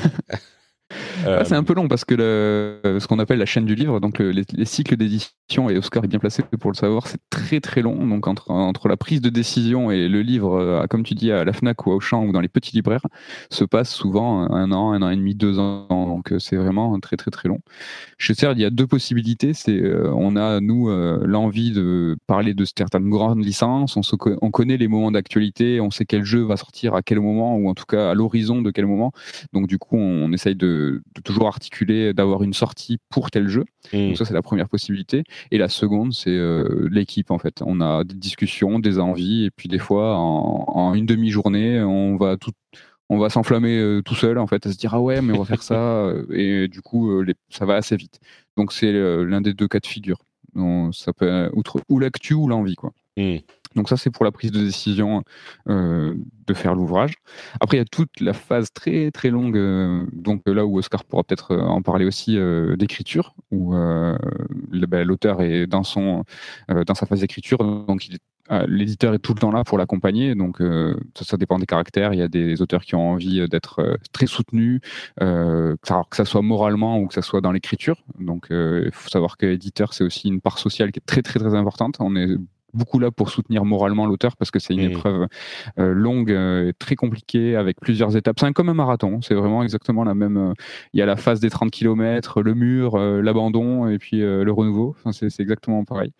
S4: Ah, c'est
S2: Euh,
S4: un peu long parce que le, ce qu'on appelle la chaîne du livre, donc le- les, les cycles d'édition, et Oscar est bien placé pour le savoir, c'est très très long. Donc entre, entre la prise de décision et le livre, euh, comme tu dis, à la Fnac ou à Auchan ou dans les petits libraires, se passe souvent un an, un an et demi, deux ans. Donc euh, c'est vraiment très très très long. Chez C E R D, il y a deux possibilités. C'est, euh, on a, nous, euh, l'envie de parler de certaines grandes licences. On, se co- on connaît les moments d'actualité, on sait quel jeu va sortir à quel moment, ou en tout cas à l'horizon de quel moment. Donc, du coup, on, on essaye de, de toujours articuler, d'avoir une sortie pour tel jeu.
S2: hmm,
S4: Donc, ça, c'est la première possibilité. Et la seconde, c'est euh, l'équipe, en fait. On a des discussions, des envies, et puis des fois, en, en une demi-journée, on va tout on va s'enflammer euh, tout seul en fait, à se dire ah ouais mais on va faire ça euh, et du coup euh, les, ça va assez vite. Donc c'est euh, l'un des deux cas de figure. Donc, ça peut euh, outre ou l'actu ou l'envie quoi.
S2: hmm,
S4: Donc ça c'est pour la prise de décision euh, de faire l'ouvrage. Après il y a toute la phase très très longue euh, donc là où Oscar pourra peut-être euh, en parler aussi euh, d'écriture où euh, le, ben, l'auteur est dans son euh, dans sa phase d'écriture donc il est euh, l'éditeur est tout le temps là pour l'accompagner, donc euh, ça, ça dépend des caractères. Il y a des auteurs qui ont envie d'être euh, très soutenus, euh, alors que ça soit moralement ou que ça soit dans l'écriture. Donc euh, il faut savoir que l'éditeur, c'est aussi une part sociale qui est très très très importante. On est beaucoup là pour soutenir moralement l'auteur parce que c'est une
S2: hmm.
S4: épreuve euh, longue, euh, très compliquée, avec plusieurs étapes. C'est un, comme un marathon, c'est vraiment exactement la même. Euh, il y a la phase des trente kilomètres, le mur, euh, l'abandon et puis euh, le renouveau. Enfin, c'est, c'est exactement pareil.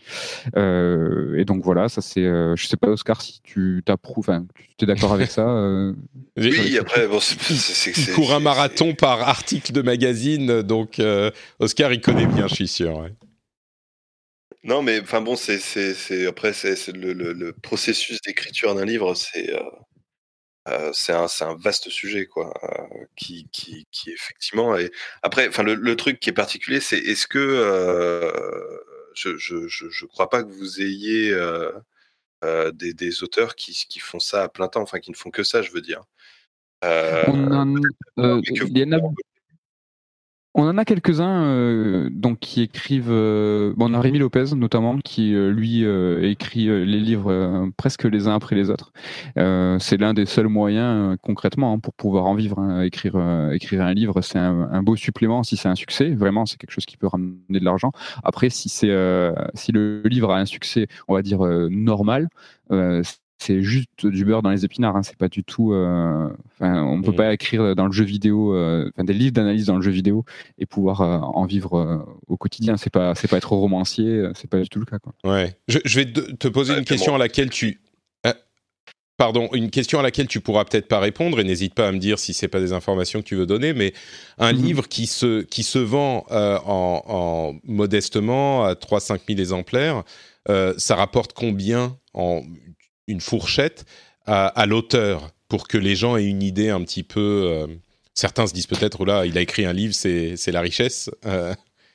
S4: Euh, et donc voilà, ça c'est. Euh, je sais pas, Oscar, si tu t'approuves, enfin, tu es d'accord avec ça euh,
S2: J'ai-
S3: Oui, après, bon, c'est,
S2: il,
S3: c'est, c'est,
S2: il
S3: c'est,
S2: court un
S3: c'est-
S2: marathon
S3: c'est-
S2: par article de magazine, donc euh, Oscar, il connaît bien, je suis sûr. Ouais.
S3: Non, mais enfin bon, c'est, c'est, c'est après, c'est, c'est le, le, le processus d'écriture d'un livre, c'est, euh, euh, c'est un, c'est un vaste sujet, quoi, euh, qui, qui, qui effectivement. Est... Après, enfin, le, le truc qui est particulier, c'est est-ce que euh, je, je, je, je crois pas que vous ayez euh, euh, des, des auteurs qui, qui font ça à plein temps, enfin, qui ne font que ça, je veux dire. Euh,
S4: On en, euh,
S3: mais que
S4: il y en a On en a quelques-uns euh, donc qui écrivent. Euh, bon, on a Rémi Lopez notamment qui euh, lui euh, écrit euh, les livres euh, presque les uns après les autres. Euh, c'est l'un des seuls moyens euh, concrètement hein, pour pouvoir en vivre. Hein. Écrire euh, écrire un livre, c'est un, un beau supplément si c'est un succès. Vraiment, c'est quelque chose qui peut ramener de l'argent. Après, si c'est euh, si le livre a un succès, on va dire euh, normal. Euh, c'est juste du beurre dans les épinards, hein. C'est pas du tout. Euh, enfin, on peut
S2: Hmm.
S4: pas écrire dans le jeu vidéo, euh, enfin, des livres d'analyse dans le jeu vidéo et pouvoir euh, en vivre euh, au quotidien. C'est pas, c'est pas être romancier, euh, c'est pas du tout le cas. Quoi.
S2: Ouais. Je, je vais te, te poser
S3: Ouais,
S2: une question
S3: bon.
S2: à laquelle tu. Ah, pardon, une question à laquelle tu pourras peut-être pas répondre et n'hésite pas à me dire si c'est pas des informations que tu veux donner. Mais un
S4: Mhm.
S2: livre qui se qui se vend euh, en, en modestement à trois à cinq mille exemplaires, euh, ça rapporte combien en une fourchette à, à l'auteur pour que les gens aient une idée un petit peu. Euh, certains se disent peut-être là, il a écrit un livre, c'est c'est la richesse. Euh,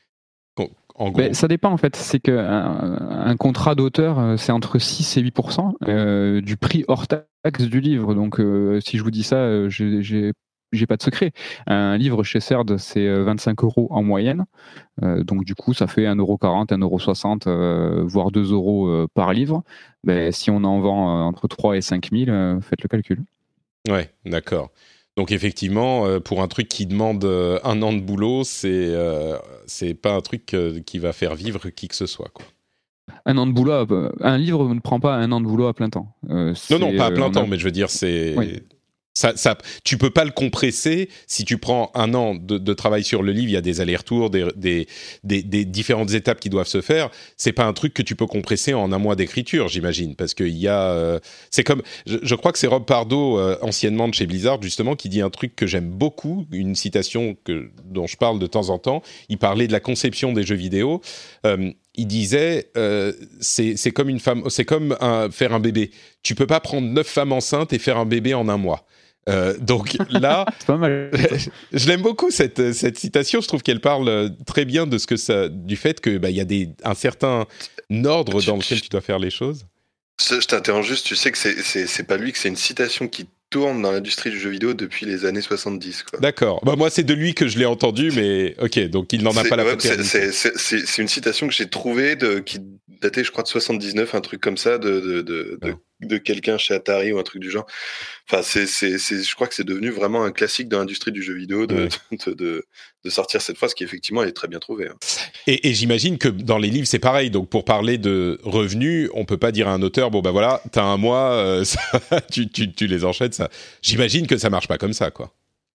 S2: en gros.
S4: Ben, ça dépend en fait. C'est qu'un un contrat d'auteur, euh, c'est entre six et huit pour cent euh, du prix hors taxe du livre. Donc euh, si je vous dis ça, euh, j'ai, j'ai, j'ai pas de secret. Un livre chez C E R D, c'est euh, vingt-cinq euros en moyenne. Euh, donc du coup, ça fait un euro quarante, un euro soixante, euh, voire deux euros euh, par livre. Ben, si on en vend euh, entre trois et cinq mille, euh, faites le calcul.
S2: Ouais, d'accord. Donc effectivement, euh, pour un truc qui demande euh, un an de boulot, c'est euh, c'est pas un truc euh, qui va faire vivre qui que ce soit, quoi.
S4: Un an de boulot, euh, un livre ne prend pas un an de boulot à plein temps. Euh,
S2: Non, non,
S4: c'est,
S2: pas à
S4: euh,
S2: plein
S4: on
S2: temps,
S4: a-
S2: mais je veux dire, c'est
S4: Oui.
S2: Ça, ça, tu peux pas le compresser. Si tu prends un an de, de travail sur le livre, il y a des allers-retours, des, des, des, des différentes étapes qui doivent se faire. C'est pas un truc que tu peux compresser en un mois d'écriture, j'imagine, parce qu'il y a. Euh, c'est comme, je, je crois que c'est Rob Pardo, euh, anciennement de chez Blizzard, justement, qui dit un truc que j'aime beaucoup, une citation que dont je parle de temps en temps. Il parlait de la conception des jeux vidéo. Euh, il disait, euh, c'est, c'est comme une femme, c'est comme un, faire un bébé. Tu peux pas prendre neuf femmes enceintes et faire un bébé en un mois. Euh, donc là,
S4: c'est pas mal.
S2: Je l'aime beaucoup cette cette citation. Je trouve qu'elle parle très bien de ce que ça, du fait que bah il y a des un certain ordre dans lequel tu dois faire les choses.
S3: Je t'interromps juste. Tu sais que c'est c'est c'est pas lui, que c'est une citation qui tourne dans l'industrie du jeu vidéo depuis les années soixante-dix, quoi.
S2: D'accord. Bah moi c'est de lui que je l'ai entendu, mais ok. Donc il n'en a
S3: c'est,
S2: pas la
S3: ouais,
S2: paternité.
S3: C'est, c'est, c'est, c'est une citation que j'ai trouvée de qui datait, je crois, de soixante-dix-neuf, un truc comme ça, de de de, de, de quelqu'un chez Atari ou un truc du genre. Enfin, c'est, c'est, c'est, je crois que c'est devenu vraiment un classique de l'industrie du jeu vidéo de, oui. de, de, de sortir cette phrase qui, effectivement, est très bien trouvée. Hein.
S2: Et, et j'imagine que dans les livres, c'est pareil. Donc, pour parler de revenus, on peut pas dire à un auteur, bon, ben voilà, t'as un mois, euh, ça, tu, tu, tu les enchaînes, ça. J'imagine que ça marche pas comme ça, quoi.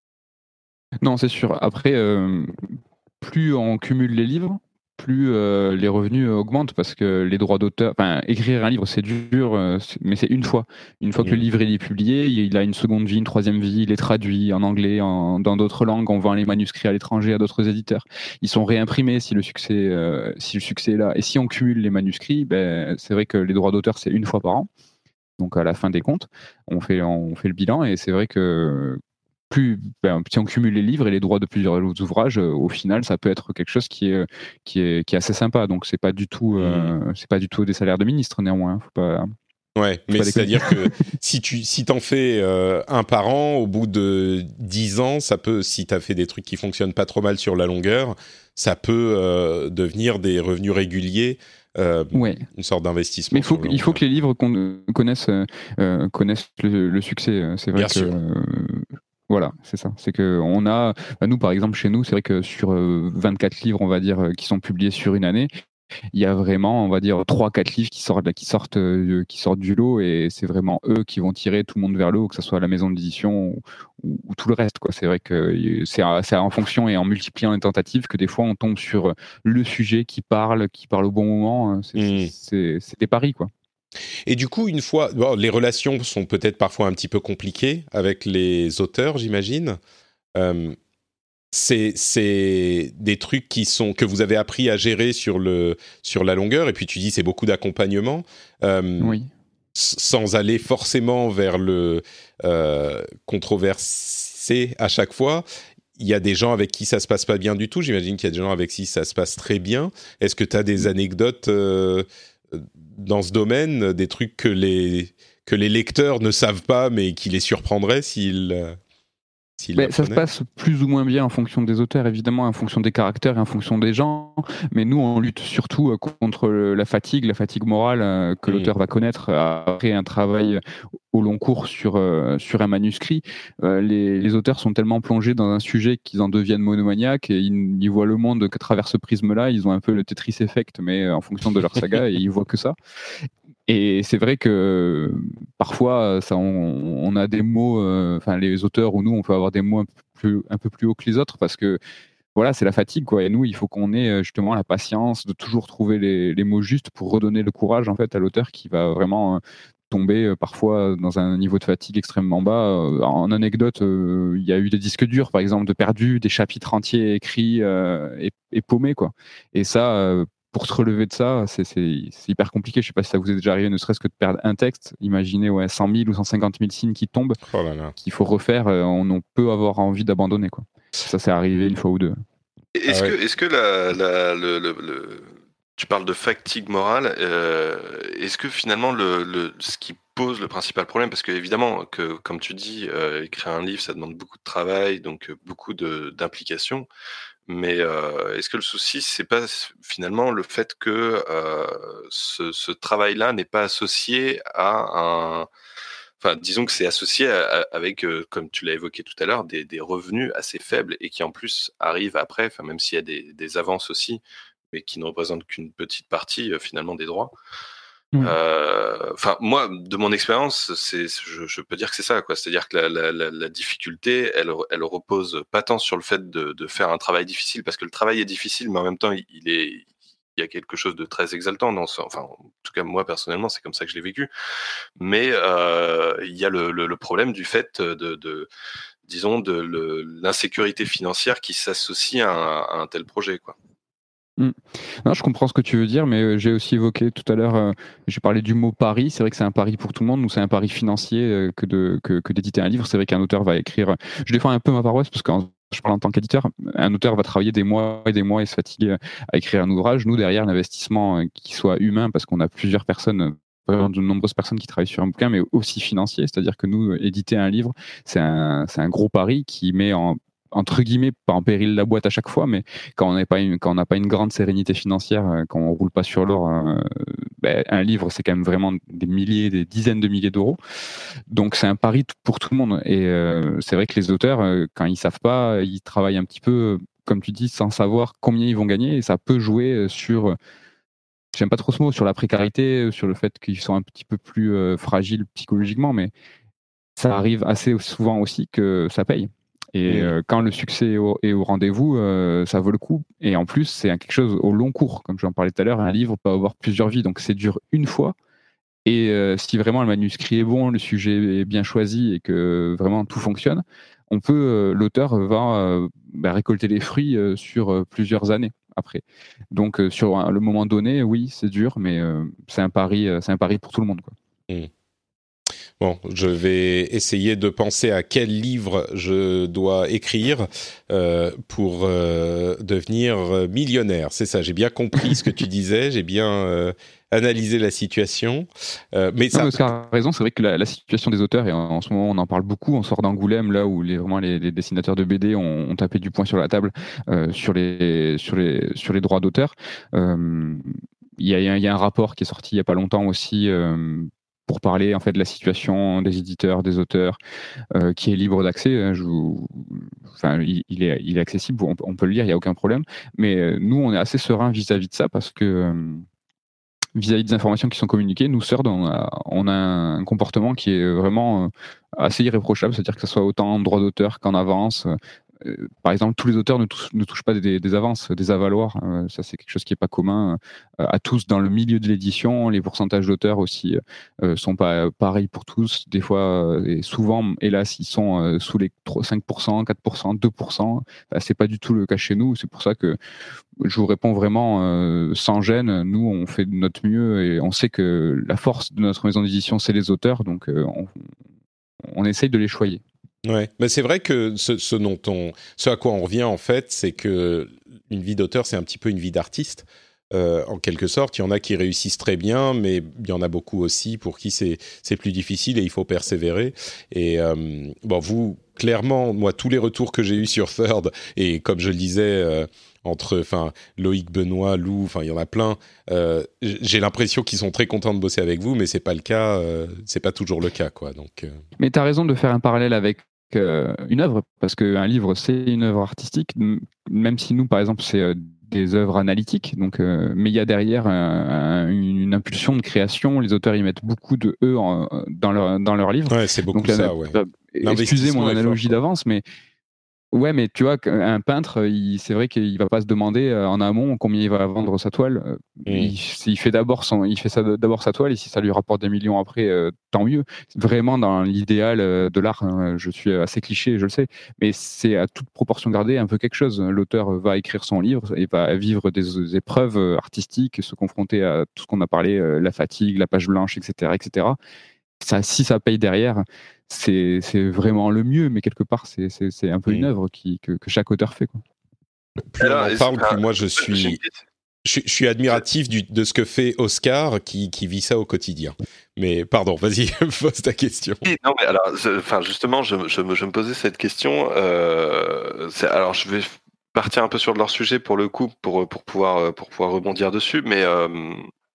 S4: Non, c'est sûr. Après, euh, plus on cumule les livres, plus euh, les revenus augmentent parce que les droits d'auteur, enfin écrire un livre c'est dur, euh, c'est, mais c'est une fois. Une fois mmh. que le livre il est publié, il a une seconde vie, une troisième vie, il est traduit en anglais, en, dans d'autres langues, on vend les manuscrits à l'étranger à d'autres éditeurs. Ils sont réimprimés si le succès, euh, si le succès est là. Et si on cumule les manuscrits, ben, c'est vrai que les droits d'auteur c'est une fois par an. Donc à la fin des comptes, on fait, on fait le bilan et c'est vrai que plus ben, si on cumule les livres et les droits de plusieurs autres ouvrages, euh, au final, ça peut être quelque chose qui est qui est qui est assez sympa. Donc c'est pas du tout euh, mmh. c'est pas du tout des salaires de ministre néanmoins. Faut pas.
S2: Ouais, faut mais pas c'est-à-dire que si tu si t'en fais euh, un par an, au bout de dix ans, ça peut, si t'as fait des trucs qui fonctionnent pas trop mal sur la longueur, ça peut euh, devenir des revenus réguliers. Euh, ouais. Une sorte d'investissement.
S4: Mais il faut, il faut que les livres connaissent, euh, connaissent le, le succès. C'est vrai Bien que. Sûr. Euh, Voilà, c'est ça. C'est que on a, bah nous par exemple chez nous, c'est vrai que sur vingt-quatre livres, on va dire, qui sont publiés sur une année, il y a vraiment, on va dire, trois quatre livres qui sortent, qui sortent, euh, qui sortent du lot, et c'est vraiment eux qui vont tirer tout le monde vers le haut, que ce soit la maison d'édition ou, ou, ou tout le reste, quoi. C'est vrai que c'est, c'est en fonction et en multipliant les tentatives que des fois on tombe sur le sujet qui parle, qui parle au bon moment. C'est, mmh. c'est, c'est des paris, quoi.
S2: Et du coup, une fois, bon, les relations sont peut-être parfois un petit peu compliquées avec les auteurs, j'imagine. Euh, c'est, c'est des trucs qui sont que vous avez appris à gérer sur le sur la longueur. Et puis tu dis c'est beaucoup d'accompagnement, euh,
S4: oui.
S2: sans aller forcément vers le euh, controversé à chaque fois. Il y a des gens avec qui ça se passe pas bien du tout. J'imagine qu'il y a des gens avec qui ça se passe très bien. Est-ce que tu as des anecdotes euh, dans ce domaine, des trucs que les, que les lecteurs ne savent pas, mais qui les surprendraient s'ils... s'ils
S4: ben, ça se passe plus ou moins bien en fonction des auteurs, évidemment, en fonction des caractères et en fonction des gens, mais nous, on lutte surtout contre la fatigue, la fatigue morale que mmh. l'auteur va connaître après un travail au long cours sur, euh, sur un manuscrit. Euh, les, les auteurs sont tellement plongés dans un sujet qu'ils en deviennent monomaniaques et ils, ils voient le monde qu'à travers ce prisme-là. Ils ont un peu le Tetris Effect, mais en fonction de leur saga, et ils voient que ça. Et c'est vrai que parfois, ça, on, on a des mots, enfin euh, les auteurs ou nous, on peut avoir des mots un peu plus, un peu plus hauts que les autres parce que voilà, c'est la fatigue, quoi. Et nous, il faut qu'on ait justement la patience de toujours trouver les, les mots justes pour redonner le courage en fait à l'auteur qui va vraiment tomber parfois dans un niveau de fatigue extrêmement bas. En anecdote, euh, il y a eu des disques durs, par exemple, de perdus, des chapitres entiers écrits euh, et, et paumés, quoi. Et ça, euh, pour se relever de ça, c'est, c'est, c'est hyper compliqué. Je ne sais pas si ça vous est déjà arrivé, ne serait-ce que de perdre un texte. Imaginez ouais, cent mille ou cent cinquante mille signes qui tombent,
S2: oh là là.
S4: qu'il faut refaire. Euh, on, on peut avoir envie d'abandonner, quoi. Ça, c'est arrivé une fois ou deux.
S3: Est-ce ah ouais. que, est-ce que la, la, le, le, le... tu parles de fatigue morale, euh, est-ce que finalement le, le, ce qui pose le principal problème, parce que évidemment que comme tu dis, euh, écrire un livre ça demande beaucoup de travail, donc beaucoup de, d'implication, mais euh, est-ce que le souci c'est pas finalement le fait que euh, ce, ce travail-là n'est pas associé à un... Enfin, disons que c'est associé à, à, avec, euh, comme tu l'as évoqué tout à l'heure, des, des revenus assez faibles et qui en plus arrivent après, enfin, même s'il y a des, des avances aussi, mais qui ne représentent qu'une petite partie euh, finalement des droits. Enfin, mmh. euh, moi, de mon expérience, c'est, je, je peux dire que c'est ça, quoi. C'est-à-dire que la, la, la, la difficulté, elle, elle repose pas tant sur le fait de, de faire un travail difficile, parce que le travail est difficile, mais en même temps, il, il est, il y a quelque chose de très exaltant dans ce, enfin, en tout cas, moi, personnellement, c'est comme ça que je l'ai vécu. Mais euh, il y a le, le, le problème du fait de, de disons, de le, l'insécurité financière qui s'associe à un, à un tel projet, quoi.
S4: Mmh. Non, je comprends ce que tu veux dire, mais j'ai aussi évoqué tout à l'heure, euh, j'ai parlé du mot pari. C'est vrai que c'est un pari pour tout le monde. Nous, c'est un pari financier euh, que, de, que, que d'éditer un livre. C'est vrai qu'un auteur va écrire. Je défends un peu ma paroisse parce que je parle en tant qu'éditeur. Un auteur va travailler des mois et des mois et se fatiguer à écrire un ouvrage. Nous, derrière, l'investissement qui soit humain, parce qu'on a plusieurs personnes, de nombreuses personnes qui travaillent sur un bouquin, mais aussi financier. C'est-à-dire que nous, éditer un livre, c'est un, c'est un gros pari qui met en entre guillemets, pas en péril la boîte à chaque fois, mais quand on n'a pas une, quand on n'a pas une grande sérénité financière, quand on roule pas sur l'or, euh, ben, un livre, c'est quand même vraiment des milliers, des dizaines de milliers d'euros. Donc, c'est un pari pour tout le monde. Et euh, c'est vrai que les auteurs, euh, quand ils savent pas, ils travaillent un petit peu, comme tu dis, sans savoir combien ils vont gagner. Et ça peut jouer sur, j'aime pas trop ce mot, sur la précarité, sur le fait qu'ils sont un petit peu plus euh, fragiles psychologiquement, mais ça arrive assez souvent aussi que ça paye. Et euh, quand le succès est au, est au rendez-vous, euh, ça vaut le coup. Et en plus, c'est quelque chose au long cours. Comme j'en parlais tout à l'heure, un livre peut avoir plusieurs vies. Donc, c'est dur une fois. Et euh, si vraiment le manuscrit est bon, le sujet est bien choisi et que vraiment tout fonctionne, on peut, euh, l'auteur va euh, bah, récolter les fruits euh, sur euh, plusieurs années après. Donc, euh, sur un, le moment donné, oui, c'est dur, mais euh, c'est un pari, euh, c'est un pari pour tout le monde, quoi.
S2: Mmh. Bon, je vais essayer de penser à quel livre je dois écrire euh, pour euh, devenir millionnaire. C'est ça, j'ai bien compris ce que tu disais, j'ai bien euh, analysé la situation. Euh, mais ça...
S4: Tu as raison, c'est vrai que la, la situation des auteurs, et en, en ce moment on en parle beaucoup, on sort d'Angoulême, là où les, vraiment les, les dessinateurs de B D ont, ont tapé du poing sur la table euh, sur, les, sur, les, sur les droits d'auteur. Euh, Il y, y a un rapport qui est sorti il n'y a pas longtemps aussi euh, pour parler en fait de la situation des éditeurs, des auteurs, euh, qui est libre d'accès. Je vous... enfin, il, il, est, il est accessible, on, on peut le lire, il n'y a aucun problème. Mais euh, nous, on est assez serein vis-à-vis de ça parce que euh, vis-à-vis des informations qui sont communiquées, nous, Third, on a, on a un comportement qui est vraiment euh, assez irréprochable, c'est-à-dire que ce soit autant en droit d'auteur qu'en avance. Euh, par exemple, tous les auteurs ne, touchent, ne touchent pas des, des avances, des avaloirs. Euh, ça, c'est quelque chose qui n'est pas commun euh, à tous dans le milieu de l'édition. Les pourcentages d'auteurs aussi euh, sont pas pareils pour tous. Des fois, euh, et souvent, hélas, ils sont euh, sous les cinq pour cent, quatre pour cent, deux pour cent. Bah, c'est pas du tout le cas chez nous. C'est pour ça que je vous réponds vraiment euh, sans gêne. Nous, on fait de notre mieux et on sait que la force de notre maison d'édition, c'est les auteurs. Donc, euh, on, on essaye de les choyer.
S2: Ouais, mais c'est vrai que ce, ce dont on, ce à quoi on revient en fait, c'est que une vie d'auteur, c'est un petit peu une vie d'artiste, euh, en quelque sorte. Il y en a qui réussissent très bien, mais il y en a beaucoup aussi pour qui c'est c'est plus difficile et il faut persévérer. Et euh, bon, vous, clairement, moi, tous les retours que j'ai eus sur Third, et comme je le disais, euh, entre, enfin, Loïc, Benoît, Lou, enfin, il y en a plein. Euh, j'ai l'impression qu'ils sont très contents de bosser avec vous, mais c'est pas le cas. Euh, c'est pas toujours le cas, quoi. Donc. Euh...
S4: Mais t'as raison de faire un parallèle avec euh, une œuvre, parce qu'un livre, c'est une œuvre artistique, même si nous, par exemple, c'est euh, des œuvres analytiques. Donc, euh, mais il y a derrière un, un, une impulsion de création. Les auteurs y mettent beaucoup de eux en, dans leur dans leur livre.
S2: Ouais, c'est beaucoup donc, ça. La, ouais.
S4: Excusez mon analogie d'avance, mais ouais, mais tu vois, un peintre, il, c'est vrai qu'il va pas se demander en amont combien il va vendre sa toile. Mmh. Il, il fait d'abord son, il fait ça d'abord sa toile, et si ça lui rapporte des millions après, euh, tant mieux. Vraiment dans l'idéal de l'art, hein, je suis assez cliché, je le sais, mais c'est à toute proportion gardée un peu quelque chose. L'auteur va écrire son livre et va vivre des, des épreuves artistiques, se confronter à tout ce qu'on a parlé, la fatigue, la page blanche, et cetera, et cetera. Ça, si ça paye derrière, c'est, c'est vraiment le mieux, mais quelque part, c'est, c'est, c'est un peu une œuvre qui, que, que chaque auteur fait, quoi.
S2: Plus on en parle, plus moi je suis, je, je suis admiratif du, de ce que fait Oscar, qui, qui vit ça au quotidien. Mais pardon, vas-y, pose ta question.
S3: Non, mais alors, enfin, justement, je, je, je me posais cette question. Euh, c'est, alors, je vais partir un peu sur leur sujet pour le coup, pour, pour, pouvoir, pour pouvoir rebondir dessus, mais... Euh,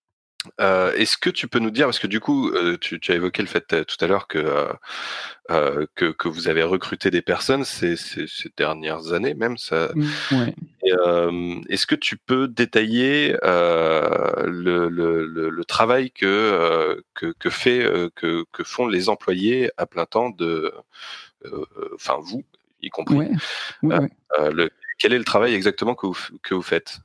S3: Euh, est-ce que tu peux nous dire, parce que du coup, euh, tu, tu as évoqué le fait euh, tout à l'heure que, euh, euh, que que vous avez recruté des personnes ces, ces, ces dernières années même. Ça.
S4: Ouais.
S3: Et, euh, est-ce que tu peux détailler euh, le, le, le, le travail que euh, que que fait euh, que que font les employés à plein temps de, enfin euh, vous y compris.
S4: Ouais. Ouais,
S3: euh,
S4: ouais.
S3: euh, le, quel est le travail exactement que vous que vous faites?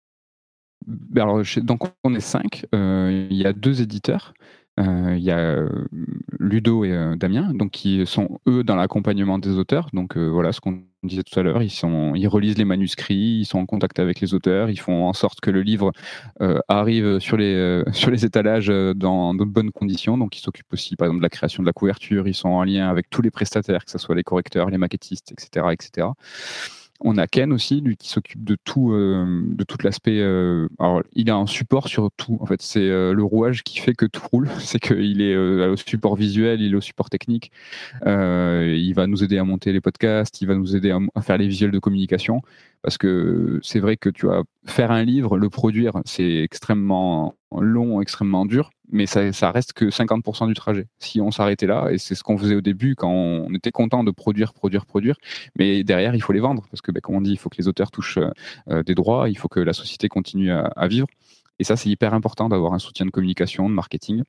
S4: Alors, donc on est cinq. Euh, il y a deux éditeurs. Euh, il y a euh, Ludo et euh, Damien, donc qui sont eux dans l'accompagnement des auteurs. Donc euh, voilà ce qu'on disait tout à l'heure. Ils sont, ils relisent les manuscrits, ils sont en contact avec les auteurs, ils font en sorte que le livre euh, arrive sur les euh, sur les étalages dans de bonnes conditions. Donc ils s'occupent aussi, par exemple, de la création de la couverture. Ils sont en lien avec tous les prestataires, que ce soit les correcteurs, les maquettistes, et cetera, et cetera. On a Ken aussi, lui qui s'occupe de tout, euh, de tout l'aspect. Euh, alors, il a un support sur tout. En fait, c'est euh, le rouage qui fait que tout roule. C'est qu'il est euh, au support visuel, il est au support technique. Euh, il va nous aider à monter les podcasts, il va nous aider à, à faire les visuels de communication. Parce que c'est vrai que tu vois, faire un livre, le produire, c'est extrêmement long, extrêmement dur, mais ça, ça reste que cinquante pour cent du trajet. Si on s'arrêtait là, et c'est ce qu'on faisait au début, quand on était content de produire, produire, produire, mais derrière, il faut les vendre, parce que, ben, comme on dit, il faut que les auteurs touchent euh, des droits, il faut que la société continue à, à vivre. Et ça, c'est hyper important d'avoir un soutien de communication, de marketing.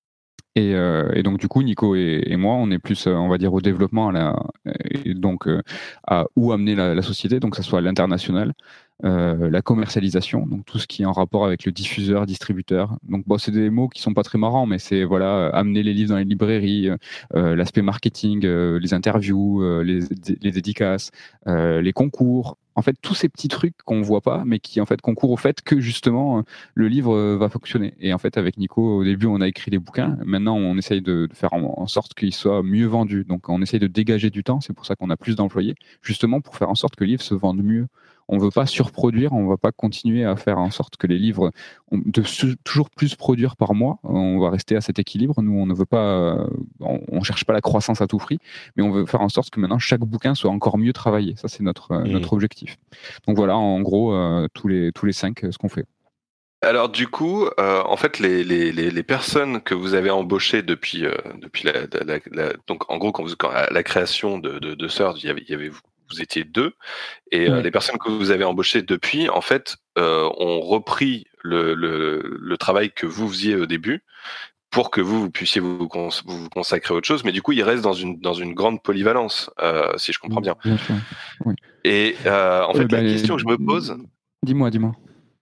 S4: Et, euh, et donc du coup, Nico et, et moi, on est plus, on va dire, au développement, à la, et donc euh, à où amener la, la société, donc que ça soit à l'international, euh, la commercialisation, donc tout ce qui est en rapport avec le diffuseur, distributeur. Donc bon, c'est des mots qui sont pas très marrants, mais c'est voilà, amener les livres dans les librairies, euh, l'aspect marketing, euh, les interviews, euh, les, les dédicaces, euh, les concours. En fait, tous ces petits trucs qu'on voit pas, mais qui en fait concourent au fait que justement le livre va fonctionner. Et en fait, avec Nico, au début, on a écrit les bouquins. Maintenant, on essaye de, de faire en, en sorte qu'ils soient mieux vendus. Donc, on essaye de dégager du temps. C'est pour ça qu'on a plus d'employés, justement pour faire en sorte que le livre se vende mieux. On ne veut pas surproduire, on ne va pas continuer à faire en sorte que les livres, on, de su, toujours plus produire par mois. On va rester à cet équilibre. Nous, on ne veut pas, on ne cherche pas la croissance à tout prix, mais on veut faire en sorte que maintenant chaque bouquin soit encore mieux travaillé. Ça, c'est notre, mmh. notre objectif. Donc voilà, en gros, euh, tous les tous les cinq, ce qu'on fait.
S3: Alors du coup, euh, en fait, les, les, les, les personnes que vous avez embauchées depuis, euh, depuis la, la, la, donc en gros, quand, vous, quand à la création de, de, de Surge, il y avait, il y avait vous, vous étiez deux, et euh, oui. les personnes que vous avez embauchées depuis, en fait, euh, ont repris le, le, le travail que vous faisiez au début pour que vous, vous puissiez vous, cons- vous consacrer à autre chose, mais du coup, ils restent dans une, dans une grande polyvalence, euh, si je comprends bien.
S4: Bien sûr, oui.
S3: Et euh, en fait,
S4: euh, bah,
S3: la question que je me pose...
S4: Dis-moi, dis-moi.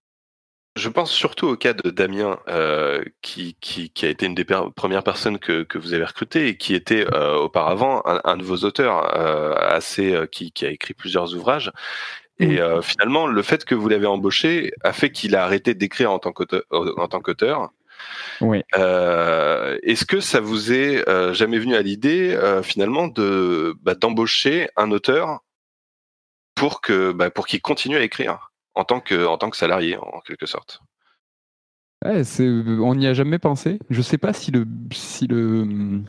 S3: Je pense surtout au cas de Damien, euh, qui, qui, qui a été une des per- premières personnes que, que vous avez recrutées et qui était euh, auparavant un, un de vos auteurs, euh, assez, euh, qui, qui a écrit plusieurs ouvrages. Et mmh. euh, finalement, le fait que vous l'avez embauché a fait qu'il a arrêté d'écrire en tant qu'auteur. En tant qu'auteur.
S4: Oui.
S3: Euh, est-ce que ça vous est euh, jamais venu à l'idée, euh, finalement, de bah, d'embaucher un auteur pour que bah, pour qu'il continue à écrire en tant que en tant que salarié, en quelque sorte?
S4: Ouais, c'est, on n'y a jamais pensé. Je sais pas si le si le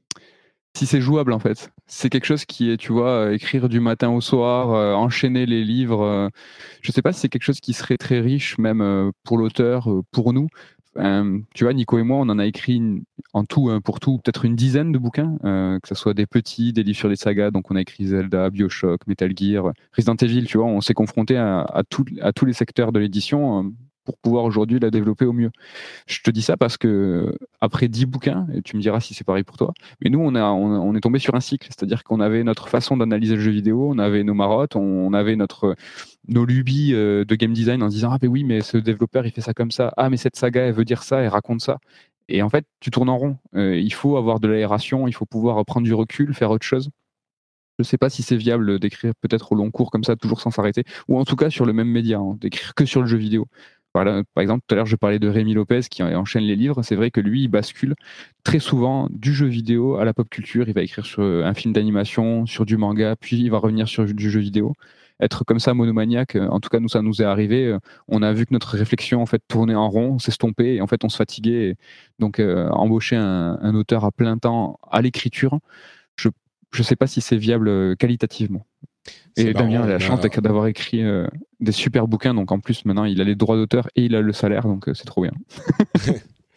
S4: si c'est jouable en fait. C'est quelque chose qui est, tu vois, écrire du matin au soir, euh, enchaîner les livres. Euh, je sais pas si c'est quelque chose qui serait très riche même euh, pour l'auteur, euh, pour nous. Euh, tu vois, Nico et moi, on en a écrit une, en tout, hein, pour tout, peut-être une dizaine de bouquins, euh, que ce soit des petits, des livres sur les sagas. Donc, on a écrit Zelda, BioShock, Metal Gear, Resident Evil. Tu vois, on s'est confronté à, à, tout, à tous les secteurs de l'édition euh, pour pouvoir aujourd'hui la développer au mieux. Je te dis ça parce que après dix bouquins, et tu me diras si c'est pareil pour toi, mais nous, on, a, on, on est tombé sur un cycle, c'est-à-dire qu'on avait notre façon d'analyser le jeu vidéo, on avait nos marottes, on, on avait notre nos lubies euh, de game design en se disant ah mais oui mais ce développeur il fait ça comme ça, ah mais cette saga elle veut dire ça, elle raconte ça, et en fait tu tournes en rond. Euh, il faut avoir de l'aération, il faut pouvoir prendre du recul, faire autre chose. Je sais pas si c'est viable d'écrire peut-être au long cours comme ça, toujours sans s'arrêter, ou en tout cas sur le même média, hein, d'écrire que sur le jeu vidéo. Par, là, par exemple, tout à l'heure je parlais de Rémi Lopez qui enchaîne les livres. C'est vrai que lui il bascule très souvent du jeu vidéo à la pop culture. Il va écrire sur un film d'animation, sur du manga, puis il va revenir sur du jeu vidéo. Être comme ça monomaniaque, en tout cas nous ça nous est arrivé. On a vu que notre réflexion en fait tournait en rond, s'estompait et en fait on se fatiguait. Et donc euh, embaucher un, un auteur à plein temps à l'écriture, je je sais pas si c'est viable qualitativement. Et
S2: c'est
S4: Damien
S2: marrant,
S4: a la chance a... d'avoir écrit euh, des super bouquins, donc en plus maintenant il a les droits d'auteur et il a le salaire, donc euh, c'est trop bien.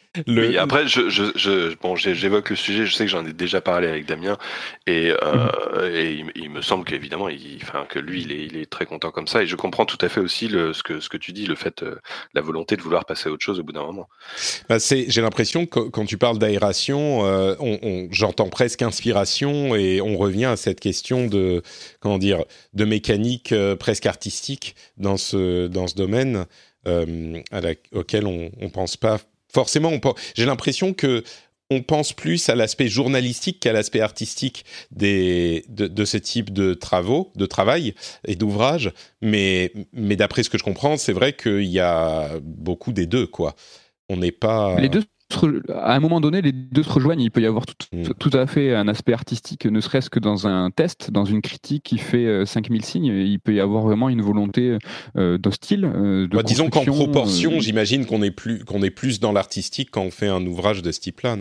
S2: Le...
S3: Oui, après, je, je, je, bon, j'évoque le sujet, je sais que j'en ai déjà parlé avec Damien, et, euh, et il, il me semble qu'évidemment, il, enfin, que lui, il est, il est très content comme ça, et je comprends tout à fait aussi le, ce, que, ce que tu dis, le fait, euh, la volonté de vouloir passer à autre chose au bout d'un moment.
S2: Bah c'est, j'ai l'impression que quand tu parles d'aération, euh, on, on, j'entends presque inspiration, et on revient à cette question de, comment dire, de mécanique euh, presque artistique dans ce, dans ce domaine euh, à la, auquel on ne pense pas. Forcément, on pense, j'ai l'impression que on pense plus à l'aspect journalistique qu'à l'aspect artistique des, de, de ce type de travaux, de travail et d'ouvrages. Mais, mais d'après ce que je comprends, c'est vrai qu'il y a beaucoup des deux, quoi. On n'est pas...
S4: Les deux, à un moment donné, les deux se rejoignent. Il peut y avoir tout,
S2: Mm.
S4: tout à fait un aspect artistique, ne serait-ce que dans un test, dans une critique qui fait cinq mille signes. Il peut y avoir vraiment une volonté euh, de style, euh, de
S2: Bah, disons qu'en
S4: construction,
S2: proportion,
S4: euh,
S2: j'imagine qu'on est plus, qu'on est plus dans l'artistique quand on fait un ouvrage de ce type-là, non ?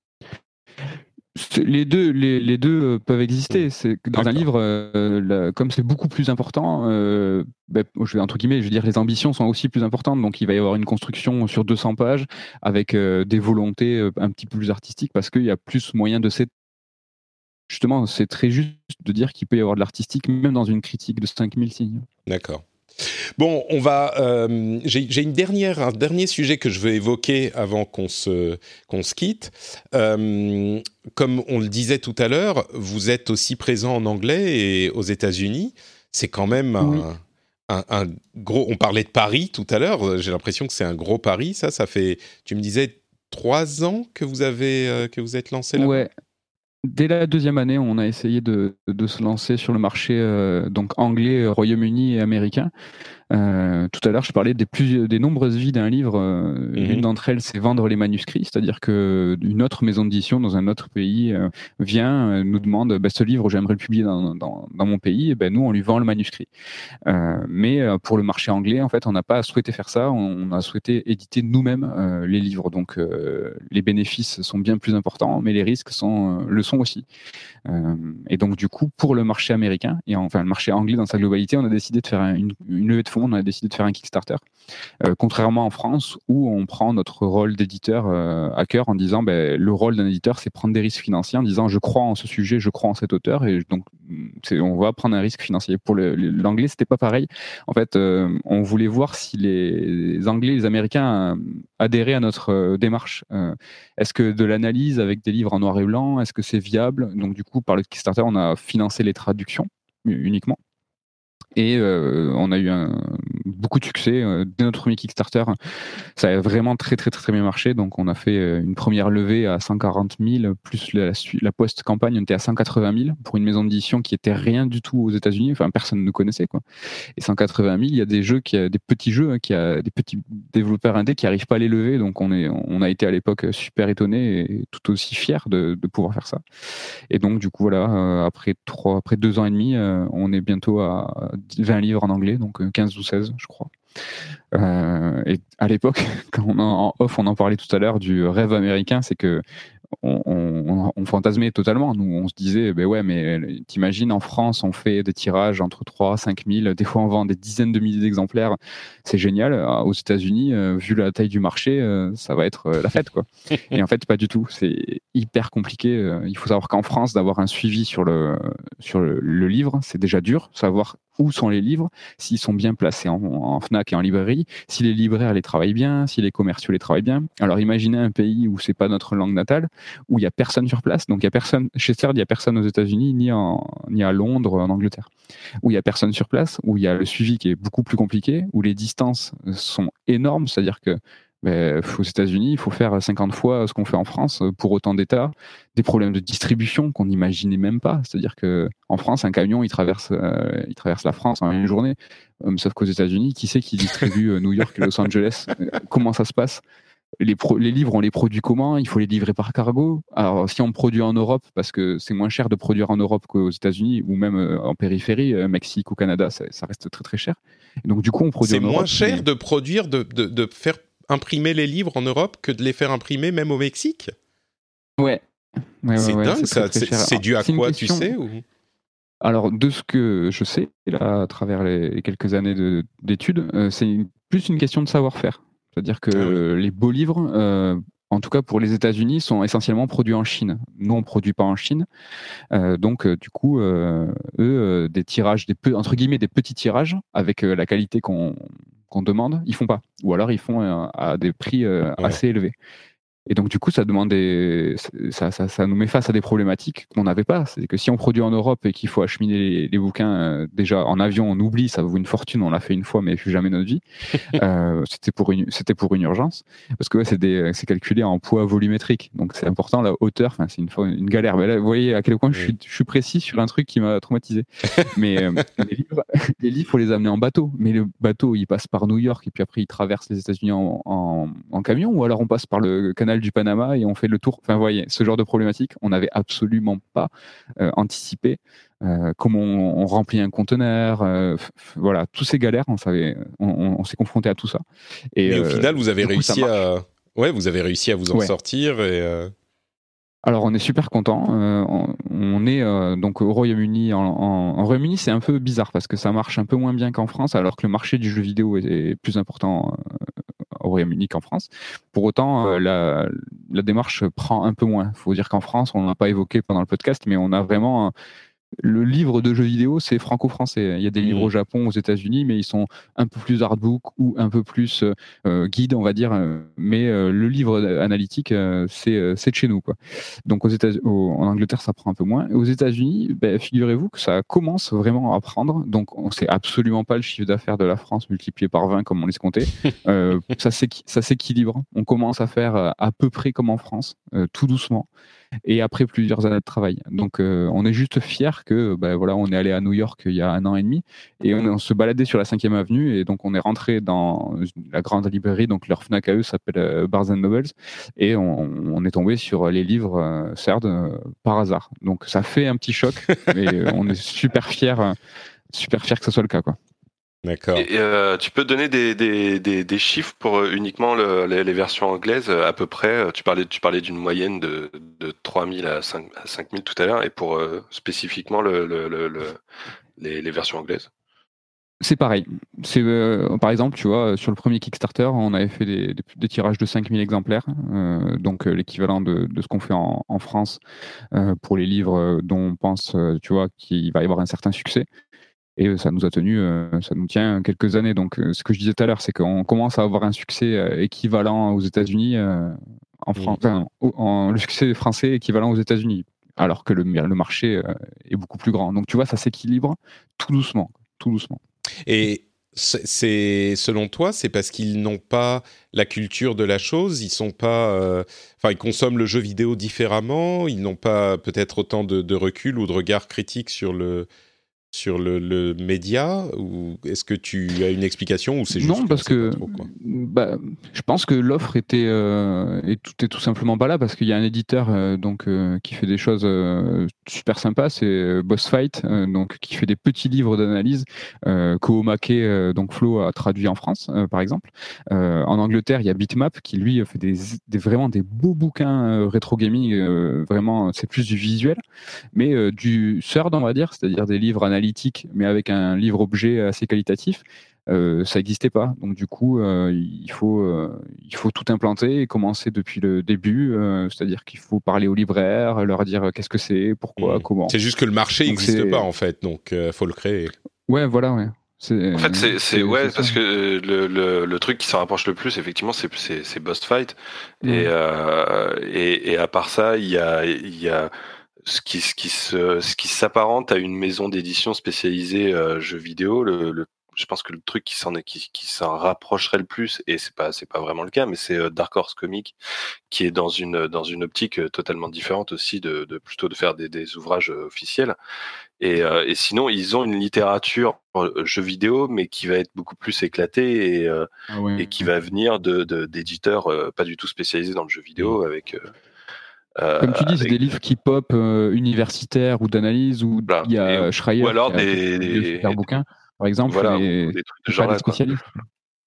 S4: les deux, les, les deux peuvent exister.
S2: Mm.
S4: C'est que dans
S2: D'accord.
S4: un livre, euh, la, comme c'est beaucoup plus important, euh, ben, je vais entre guillemets, je veux dire, les ambitions sont aussi plus importantes. Donc, il va y avoir une construction sur deux cents pages avec euh, des volontés euh, un petit peu plus artistiques parce qu'il y a plus moyen de s'étendre. Justement, c'est très juste de dire qu'il peut y avoir de l'artistique même dans une critique de cinq mille signes.
S2: D'accord. Bon, on va. Euh, j'ai, j'ai une dernière, un dernier sujet que je veux évoquer avant qu'on se qu'on se quitte. Euh, comme on le disait tout à l'heure, vous êtes aussi présent en anglais et aux États-Unis. C'est quand même un,
S4: Oui.
S2: un, un gros. On parlait de Paris tout à l'heure. J'ai l'impression que c'est un gros pari. Ça, ça fait. Tu me disais trois ans que vous avez euh, que vous êtes lancé là-bas.
S4: Ouais. Dès la deuxième année, on a essayé de, de se lancer sur le marché euh, donc anglais, Royaume-Uni et américain. Euh, tout à l'heure, je parlais des, plus, des nombreuses vies d'un livre. Euh,
S2: Mm-hmm.
S4: L'une d'entre elles, c'est vendre les manuscrits, c'est-à-dire qu'une autre maison d'édition dans un autre pays euh, vient, euh, nous demande bah, ce livre, j'aimerais le publier dans, dans, dans mon pays, et ben, nous, on lui vend le manuscrit. Euh, mais euh, pour le marché anglais, en fait, on n'a pas souhaité faire ça, on a souhaité éditer nous-mêmes euh, les livres. Donc, euh, les bénéfices sont bien plus importants, mais les risques sont, euh, le sont aussi. Euh, et donc, du coup, pour le marché américain, et enfin le marché anglais dans sa globalité, on a décidé de faire une, une levée de fonds, on a décidé de faire un Kickstarter. Euh, contrairement en France, où on prend notre rôle d'éditeur euh, à cœur en disant ben, le rôle d'un éditeur, c'est prendre des risques financiers en disant je crois en ce sujet, je crois en cet auteur, et donc c'est, on va prendre un risque financier. Pour le, l'anglais, c'était pas pareil. En fait, euh, on voulait voir si les Anglais, les Américains euh, adhéraient à notre euh, démarche. Euh, est-ce que de l'analyse avec des livres en noir et blanc, est-ce que c'est viable ? Donc du coup, par le Kickstarter, on a financé les traductions uniquement. Et euh, on a eu un, beaucoup de succès. Euh, dès notre premier Kickstarter, ça a vraiment très très très, très bien marché. Donc on a fait euh, une première levée à cent quarante mille, plus la, la post-campagne, on était à cent quatre-vingt mille pour une maison d'édition qui était rien du tout aux États-Unis. Enfin, personne ne connaissait, quoi. Et cent quatre-vingt mille, il y a des jeux, qui a, des petits jeux, hein, qui a des petits développeurs indés qui n'arrivent pas à les lever. Donc on, est, on a été à l'époque super étonnés et tout aussi fiers de, de pouvoir faire ça. Et donc du coup, voilà, euh, après, trois, après deux ans et demi, euh, on est bientôt à vingt livres en anglais, donc quinze ou seize, je crois. Euh, et à l'époque, quand on en, en off, on en parlait tout à l'heure du rêve américain, c'est que on, on, on fantasmait totalement. Nous, on se disait, ben ouais, mais t'imagines, en France, on fait des tirages entre trois à cinq mille, des fois on vend des dizaines de milliers d'exemplaires, c'est génial. Aux États-Unis, euh, vu la taille du marché, euh, ça va être euh, la fête, quoi. Et en fait, pas du tout. C'est hyper compliqué. Il faut savoir qu'en France, d'avoir un suivi sur le, sur le, le livre, c'est déjà dur. Savoir où sont les livres, s'ils sont bien placés en, en Fnac et en librairie, si les libraires les travaillent bien, si les commerciaux les travaillent bien. Alors imaginez un pays où c'est pas notre langue natale, où il y a personne sur place, donc il y a personne chez Cerd, il y a personne aux États-Unis ni en ni à Londres, en Angleterre, où il y a personne sur place, où il y a le suivi qui est beaucoup plus compliqué, où les distances sont énormes, c'est-à-dire que ben, aux États-Unis, il faut faire cinquante fois ce qu'on fait en France pour autant d'États, des problèmes de distribution qu'on n'imaginait même pas. C'est-à-dire que en France, un camion, il traverse, euh, il traverse la France en une journée. Euh, sauf qu'aux États-Unis, qui c'est qui distribue euh, New York et Los Angeles ? Comment ça se passe ? Les, pro- les livres, on les produit comment ? Il faut les livrer par cargo. Alors, si on produit en Europe, parce que c'est moins cher de produire en Europe qu'aux États-Unis, ou même euh, en périphérie, euh, Mexique ou Canada, ça, ça reste très très cher. Et donc, du coup, on produit
S2: C'est
S4: en Europe.
S2: moins cher
S4: mais...
S2: de produire, de, de, de faire imprimer les livres en Europe que de les faire imprimer même au Mexique ?
S4: Ouais. ouais
S2: c'est
S4: ouais,
S2: dingue,
S4: c'est
S2: ça.
S4: très, très
S2: C'est,
S4: cher.
S2: c'est dû à
S4: c'est
S2: quoi,
S4: question...
S2: tu sais ou...
S4: Alors, de ce que je sais, là, à travers les quelques années de, d'études, euh, c'est une, plus une question de savoir-faire. C'est-à-dire que
S2: Ah oui.
S4: les beaux livres, euh, en tout cas pour les États-Unis, sont essentiellement produits en Chine. Nous, on ne produit pas en Chine. Euh, donc, euh, du coup, euh, eux, euh, des tirages, des pe- entre guillemets, des petits tirages avec euh, la qualité qu'on, qu'on demande, ils font pas. Ou alors, ils font euh, à des prix euh,
S2: Ouais.
S4: assez élevés. Et donc, du coup, ça demande des, ça, ça, ça nous met face à des problématiques qu'on n'avait pas. C'est que si on produit en Europe et qu'il faut acheminer les, les bouquins, euh, déjà en avion, on oublie, ça vaut une fortune, on l'a fait une fois, mais plus jamais de notre vie. euh, c'était pour une, c'était pour une urgence. Parce que ouais, c'est, des, c'est calculé en poids volumétrique. Donc, c'est important, la hauteur, enfin, c'est une, fois une galère. Mais là, vous voyez à quel point je suis, je suis précis sur un truc qui m'a traumatisé. Mais euh, les livres, les livres, faut les amener en bateau. Mais le bateau, il passe par New York et puis après, il traverse les États-Unis en, en, en camion, ou alors on passe par le canal du Panama et on fait le tour. Enfin, vous voyez, ce genre de problématique, on n'avait absolument pas euh, anticipé. Euh, comment on, on remplit un conteneur, euh, f- f- voilà, tous ces galères, on savait, on, on, on s'est confronté à tout ça. Et
S2: Mais au
S4: euh,
S2: final, vous avez
S4: du coup,
S2: réussi
S4: ça marche.
S2: à, ouais, vous avez réussi à vous en
S4: Ouais.
S2: sortir et. Euh...
S4: Alors on est super content. Euh, on, on est euh, donc au Royaume-Uni. En, en, en Royaume-Uni, c'est un peu bizarre parce que ça marche un peu moins bien qu'en France, alors que le marché du jeu vidéo est, est plus important euh, au Royaume-Uni qu'en France. Pour autant, euh, la, la démarche prend un peu moins. Il faut dire qu'en France, on n'a pas évoqué pendant le podcast, mais on a vraiment le livre de jeux vidéo, c'est franco-français. Il y a des livres au Japon, aux États-Unis, mais ils sont un peu plus artbook ou un peu plus euh, guide, on va dire. Mais euh, le livre analytique, euh, c'est, euh, c'est de chez nous, quoi. Donc aux États, au, en Angleterre, ça prend un peu moins. Et aux États-Unis, ben, figurez-vous que ça commence vraiment à prendre. Donc on sait absolument pas le chiffre d'affaires de la France multiplié par vingt comme on l'escomptait. euh, ça, ça s'équilibre. On commence à faire à peu près comme en France, euh, tout doucement. Et après plusieurs années de travail. Donc euh, on est juste fiers que ben, voilà, on est allé à New York il y a un an et demi et on, on se baladait sur la cinquième avenue et donc on est rentré dans la grande librairie, donc leur Fnac à eux s'appelle euh, Barnes and Nobles, et on, on est tombé sur les livres euh, C E R D euh, par hasard. Donc ça fait un petit choc, mais on est super fiers, euh, super fiers que ce soit le cas, quoi.
S2: D'accord.
S3: Et euh, tu peux donner des, des, des, des chiffres pour euh, uniquement le, les, les versions anglaises à peu près. Tu parlais, tu parlais d'une moyenne de, de trois mille à cinq mille tout à l'heure, et pour euh, spécifiquement le, le, le, le, les, les versions anglaises.
S4: C'est pareil. C'est, euh, par exemple, tu vois, sur le premier Kickstarter, on avait fait des, des, des tirages de cinq mille exemplaires, euh, donc euh, l'équivalent de, de ce qu'on fait en, en France euh, pour les livres dont on pense, euh, tu vois, qu'il va y avoir un certain succès. Et ça nous a tenu, euh, ça nous tient quelques années. Donc, euh, ce que je disais tout à l'heure, c'est qu'on commence à avoir un succès euh, équivalent aux États-Unis, euh, en France, mmh. enfin, en, le succès français équivalent aux États-Unis, alors que le, le marché euh, est beaucoup plus grand. Donc, tu vois, ça s'équilibre tout doucement, tout doucement.
S2: Et c'est, selon toi, c'est parce qu'ils n'ont pas la culture de la chose, ils sont pas, euh, enfin, ils consomment le jeu vidéo différemment, ils n'ont pas peut-être autant de, de recul ou de regard critique sur le sur le, le média, ou est-ce que tu as une explication, ou c'est juste
S4: non, parce que,
S2: pas trop, quoi.
S4: Bah, je pense que l'offre était euh, et tout est tout simplement pas là, parce qu'il y a un éditeur euh, donc euh, qui fait des choses euh, super sympas, c'est Boss Fight, euh, donc qui fait des petits livres d'analyse euh, qu'Omake, euh, donc Flo a traduit en France euh, par exemple. Euh, en Angleterre, il y a Bitmap qui lui fait des, des vraiment des beaux bouquins euh, rétro gaming, euh, vraiment c'est plus du visuel, mais euh, du C E R D on va dire, c'est-à-dire des livres analytiques mais avec un livre objet assez qualitatif. Euh, ça n'existait pas, donc du coup euh, il faut euh, il faut tout implanter et commencer depuis le début, euh, c'est-à-dire qu'il faut parler aux libraires, leur dire qu'est-ce que c'est, pourquoi, mmh. comment.
S2: C'est juste que le marché n'existe pas en fait, donc il euh, faut le créer.
S4: Ouais, voilà, ouais.
S3: C'est, en fait, c'est, c'est, c'est ouais, c'est parce que le, le, le truc qui s'en rapproche le plus, effectivement, c'est, c'est, c'est Boss Fight, mmh. et, euh, et et à part ça, il y a il y a ce qui ce qui se ce qui s'apparente à une maison d'édition spécialisée euh, jeux vidéo. Le, le je pense que le truc qui s'en qui, qui s'en rapprocherait le plus, et c'est pas c'est pas vraiment le cas, mais c'est Dark Horse Comics, qui est dans une dans une optique totalement différente aussi de, de plutôt de faire des, des ouvrages officiels. Et, euh, et sinon, ils ont une littérature euh, jeux vidéo, mais qui va être beaucoup plus éclatée et, euh, ah ouais, et qui ouais. va venir de, de d'éditeurs euh, pas du tout spécialisés dans le jeu vidéo, avec euh,
S4: Euh, Comme tu dis, avec... c'est des livres qui pop euh, universitaires ou d'analyse, ou il voilà. y a et, Schreier
S3: ou alors
S4: qui a
S3: des, des,
S4: des super bouquins, par exemple,
S3: voilà,
S4: mais
S3: des trucs de genre
S4: pas des spécialistes. Quoi.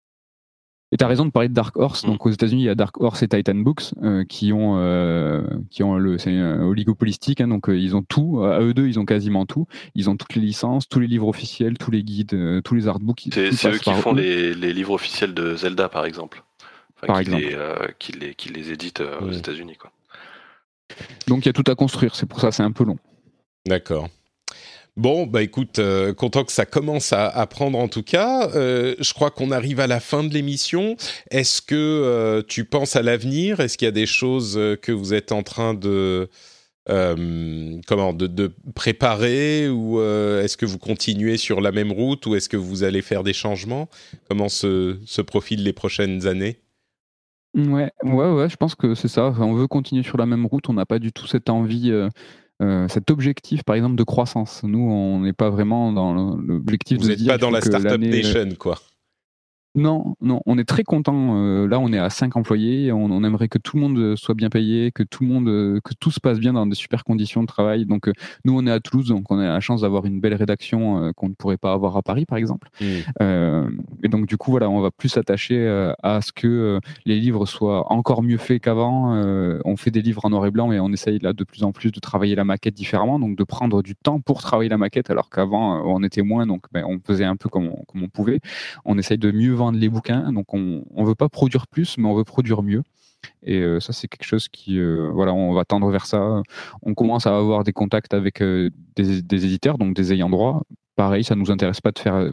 S4: Et tu as raison de parler de Dark Horse. Mm. Donc aux États-Unis, il y a Dark Horse et Titan Books euh, qui ont euh, qui ont le c'est euh, oligopolistique, hein, donc euh, ils ont tout. À eux deux, ils ont quasiment tout. Ils ont toutes les licences, tous les livres officiels, tous les guides, euh, tous les artbooks.
S3: C'est, c'est eux qui font les, les livres officiels de Zelda, par exemple. enfin,
S4: Par
S3: qui,
S4: exemple.
S3: les, euh, qui, les, qui les édite euh, aux
S2: Mmh.
S3: États-Unis, quoi.
S4: Donc il y a tout à construire, c'est pour ça c'est un peu long.
S2: D'accord. Bon, bah écoute, euh, content que ça commence à, à prendre en tout cas. Euh, je crois qu'on arrive à la fin de l'émission. Est-ce que euh, tu penses à l'avenir ? Est-ce qu'il y a des choses euh, que vous êtes en train de, euh, comment, de, de préparer ou euh, est-ce que vous continuez sur la même route ou est-ce que vous allez faire des changements ? Comment se, se profilent les prochaines années ?
S4: Ouais, ouais, ouais, je pense que c'est ça. Enfin, on veut continuer sur la même route, on n'a pas du tout cette envie. Euh, Euh, cet objectif, par exemple, de croissance. Nous, on n'est pas vraiment dans l'objectif
S2: Vous
S4: de se
S2: n'êtes
S4: dire
S2: pas
S4: il
S2: dans
S4: faut
S2: la
S4: que
S2: Startup
S4: l'année...
S2: Nation, quoi.
S4: Non, non, on est très content. Euh, là, on est à cinq employés. On, on aimerait que tout le monde soit bien payé, que tout le monde, euh, que tout se passe bien dans de super conditions de travail. Donc, euh, nous, on est à Toulouse, donc on a la chance d'avoir une belle rédaction euh, qu'on ne pourrait pas avoir à Paris, par exemple.
S2: Mmh.
S4: Euh, et donc, du coup, voilà, on va plus s'attacher euh, à ce que euh, les livres soient encore mieux faits qu'avant. Euh, on fait des livres en noir et blanc, et on essaye là de plus en plus de travailler la maquette différemment, donc de prendre du temps pour travailler la maquette, alors qu'avant, euh, on était moins, donc ben, on faisait un peu comme on, comme on pouvait. On essaye de mieux vendre les bouquins. Donc on ne veut pas produire plus, mais on veut produire mieux. Et euh, ça, c'est quelque chose qui, euh, voilà, on va tendre vers ça. On commence à avoir des contacts avec euh, des, des éditeurs, donc des ayants droit. Pareil, ça nous intéresse pas de faire.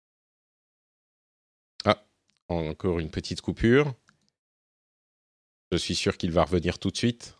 S2: Ah, encore une petite coupure. Je suis sûr qu'il va revenir tout de suite.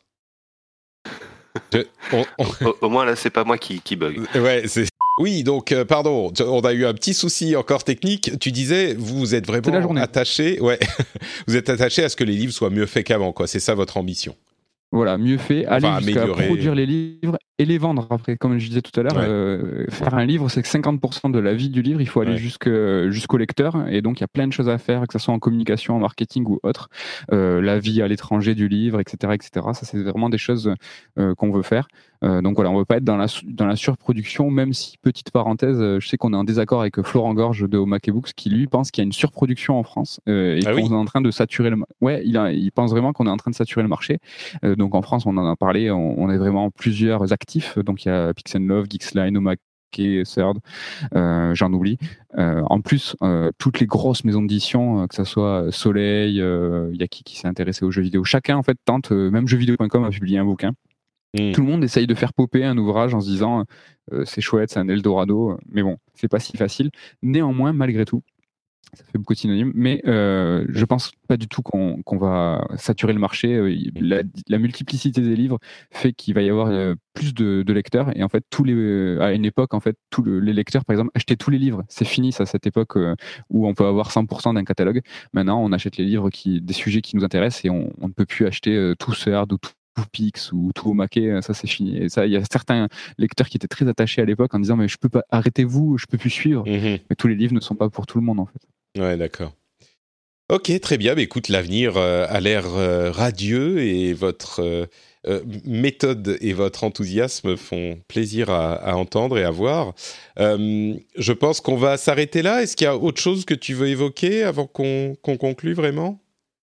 S2: Je, on, on...
S3: Au, au moins là, c'est pas moi qui, qui bug.
S2: Ouais, c'est. Oui, donc euh, pardon, on a eu un petit souci encore technique. Tu disais, vous êtes vraiment attaché, ouais, vous êtes attaché à ce que les livres soient mieux faits qu'avant, quoi. C'est ça votre ambition.
S4: Voilà, mieux fait, aller
S2: enfin,
S4: jusqu'à
S2: améliorer.
S4: produire les livres et les vendre après. Comme je disais tout à l'heure, ouais. euh, faire un livre, c'est que cinquante pour cent de la vie du livre, il faut aller ouais. jusque, jusqu'au lecteur. Et donc, il y a plein de choses à faire, que ce soit en communication, en marketing ou autre. Euh, la vie à l'étranger du livre, et cetera, et cetera. Ça, c'est vraiment des choses euh, qu'on veut faire. Euh, donc voilà, on ne veut pas être dans la, dans la surproduction, même si, petite parenthèse, je sais qu'on est en désaccord avec Florent Gorge de Omake Books, qui lui pense qu'il y a une surproduction en France euh, et ah qu'on oui. est en train de saturer le marché. Ouais, il, a, il pense vraiment qu'on est en train de saturer le marché. Euh, donc en France, on en a parlé, on, on est vraiment plusieurs actifs. Donc il y a Pix and Love, Geeksline, Omake, Third, euh, j'en oublie. Euh, en plus, euh, toutes les grosses maisons d'édition, euh, que ce soit Soleil, il euh, y a qui qui s'est intéressé aux jeux vidéo. Chacun en fait tente, euh, même jeuxvideo point com a publié un bouquin. Mmh. Tout le monde essaye de faire popper un ouvrage en se disant euh, c'est chouette, c'est un Eldorado, mais bon, c'est pas si facile. Néanmoins, malgré tout, ça fait beaucoup de synonymes, mais euh, je pense pas du tout qu'on, qu'on va saturer le marché. La, la multiplicité des livres fait qu'il va y avoir euh, plus de, de lecteurs, et en fait, tous les, à une époque, en fait, tous le, les lecteurs, par exemple, achetaient tous les livres. C'est fini, ça, cette époque euh, où on peut avoir cent pour cent d'un catalogue. Maintenant, on achète les livres qui, des sujets qui nous intéressent, et on, on ne peut plus acheter euh, tout Third ou tout tout Pix ou tout Omake, ça c'est fini. Et ça, il y a certains lecteurs qui étaient très attachés à l'époque en disant mais je peux pas, arrêtez-vous, je peux plus suivre. Mmh. Mais tous les livres ne sont pas pour tout le monde en fait.
S2: Ouais, d'accord. Ok, très bien. Mais écoute, l'avenir euh, a l'air euh, radieux et votre euh, euh, méthode et votre enthousiasme font plaisir à, à entendre et à voir. Euh, je pense qu'on va s'arrêter là. Est-ce qu'il y a autre chose que tu veux évoquer avant qu'on, qu'on conclue vraiment ?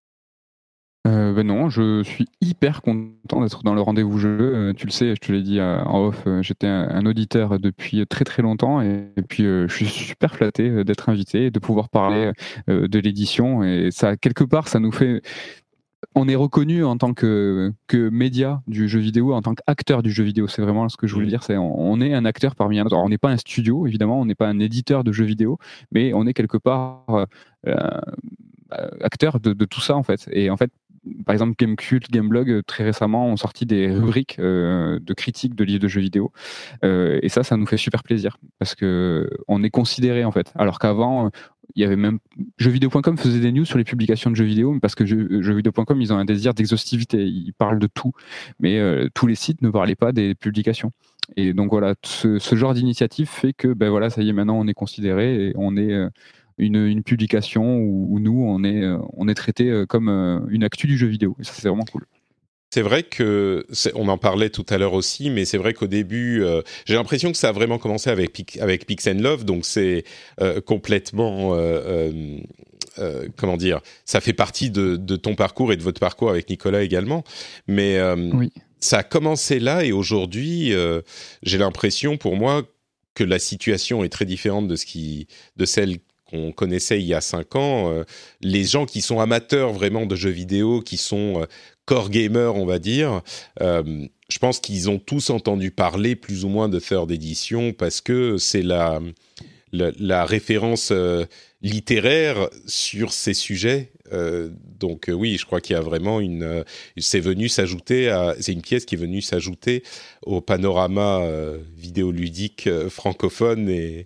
S4: Euh, ben non, je suis hyper content d'être dans le rendez-vous jeu. Euh, tu le sais, je te l'ai dit euh, en off, euh, j'étais un, un auditeur depuis très très longtemps et, et puis euh, je suis super flatté euh, d'être invité et de pouvoir parler euh, de l'édition. Et ça, quelque part, ça nous fait... On est reconnu en tant que, que média du jeu vidéo, en tant qu'acteur du jeu vidéo. C'est vraiment ce que je voulais dire. C'est on, on est un acteur parmi un autre. Alors, on n'est pas un studio, évidemment, on n'est pas un éditeur de jeux vidéo, mais on est quelque part euh, acteur de, de tout ça en fait. Et en fait, par exemple, Gamecult, Gameblog, très récemment, ont sorti des rubriques euh, de critiques de livres de jeux vidéo. Euh, et ça, ça nous fait super plaisir parce que on est considéré en fait. Alors qu'avant, il y avait même jeuxvideo point com faisait des news sur les publications de jeux vidéo, parce que jeuxvideo point com, ils ont un désir d'exhaustivité. Ils parlent de tout, mais euh, tous les sites ne parlaient pas des publications. Et donc voilà, ce, ce genre d'initiative fait que, ben voilà, ça y est, maintenant, on est considéré et on est euh, Une, une publication où, où nous, on est, on est traité comme une actu du jeu vidéo. Et ça, c'est vraiment cool.
S2: C'est vrai que, c'est, on en parlait tout à l'heure aussi, mais c'est vrai qu'au début, euh, j'ai l'impression que ça a vraiment commencé avec, avec Pix and Love, donc c'est euh, complètement... Euh, euh, comment dire, ça fait partie de, de ton parcours et de votre parcours avec Nicolas également, mais euh, oui. Ça a commencé là et aujourd'hui, euh, j'ai l'impression pour moi que la situation est très différente de, ce qui, de celle qu'on connaissait il y a cinq ans. Euh, les gens qui sont amateurs vraiment de jeux vidéo, qui sont euh, core gamers, on va dire, euh, je pense qu'ils ont tous entendu parler plus ou moins de Third Edition parce que c'est la, la, la référence euh, littéraire sur ces sujets. Euh, donc euh, oui, je crois qu'il y a vraiment une... Euh, c'est venu s'ajouter à... C'est une pièce qui est venue s'ajouter au panorama euh, vidéoludique euh, francophone et,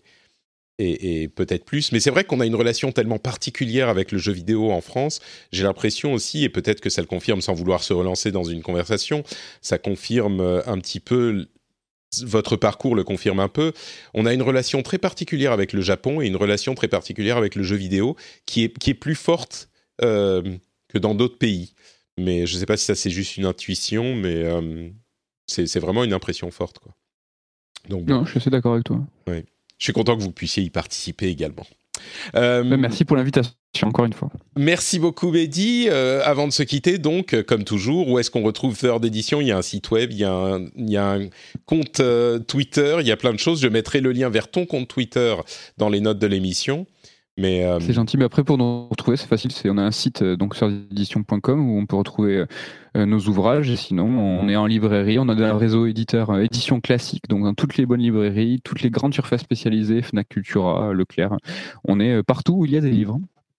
S2: et, et peut-être plus. Mais c'est vrai qu'on a une relation tellement particulière avec le jeu vidéo en France. J'ai l'impression aussi, et peut-être que ça le confirme sans vouloir se relancer dans une conversation, ça confirme un petit peu... Votre parcours le confirme un peu. On a une relation très particulière avec le Japon et une relation très particulière avec le jeu vidéo qui est, qui est plus forte euh, que dans d'autres pays. Mais je ne sais pas si ça c'est juste une intuition, mais euh, c'est, c'est vraiment une impression forte, quoi. Donc,
S4: non, je suis assez d'accord avec toi.
S2: Oui. Je suis content que vous puissiez y participer également. Euh,
S4: Merci pour l'invitation, encore une fois.
S2: Merci beaucoup, Mehdi. Euh, avant de se quitter, donc, comme toujours, où est-ce qu'on retrouve Third Edition ? Il y a un site web, il y a un, il y a un compte euh, Twitter, il y a plein de choses. Je mettrai le lien vers ton compte Twitter dans les notes de l'émission. Mais euh...
S4: c'est gentil, mais après pour nous retrouver, c'est facile. C'est, on a un site euh, donc third edition point com où on peut retrouver euh, nos ouvrages. Et sinon, on est en librairie. On a un réseau éditeur euh, édition classique, donc dans toutes les bonnes librairies, toutes les grandes surfaces spécialisées, Fnac, Cultura, Leclerc. On est euh, partout où il y a des livres.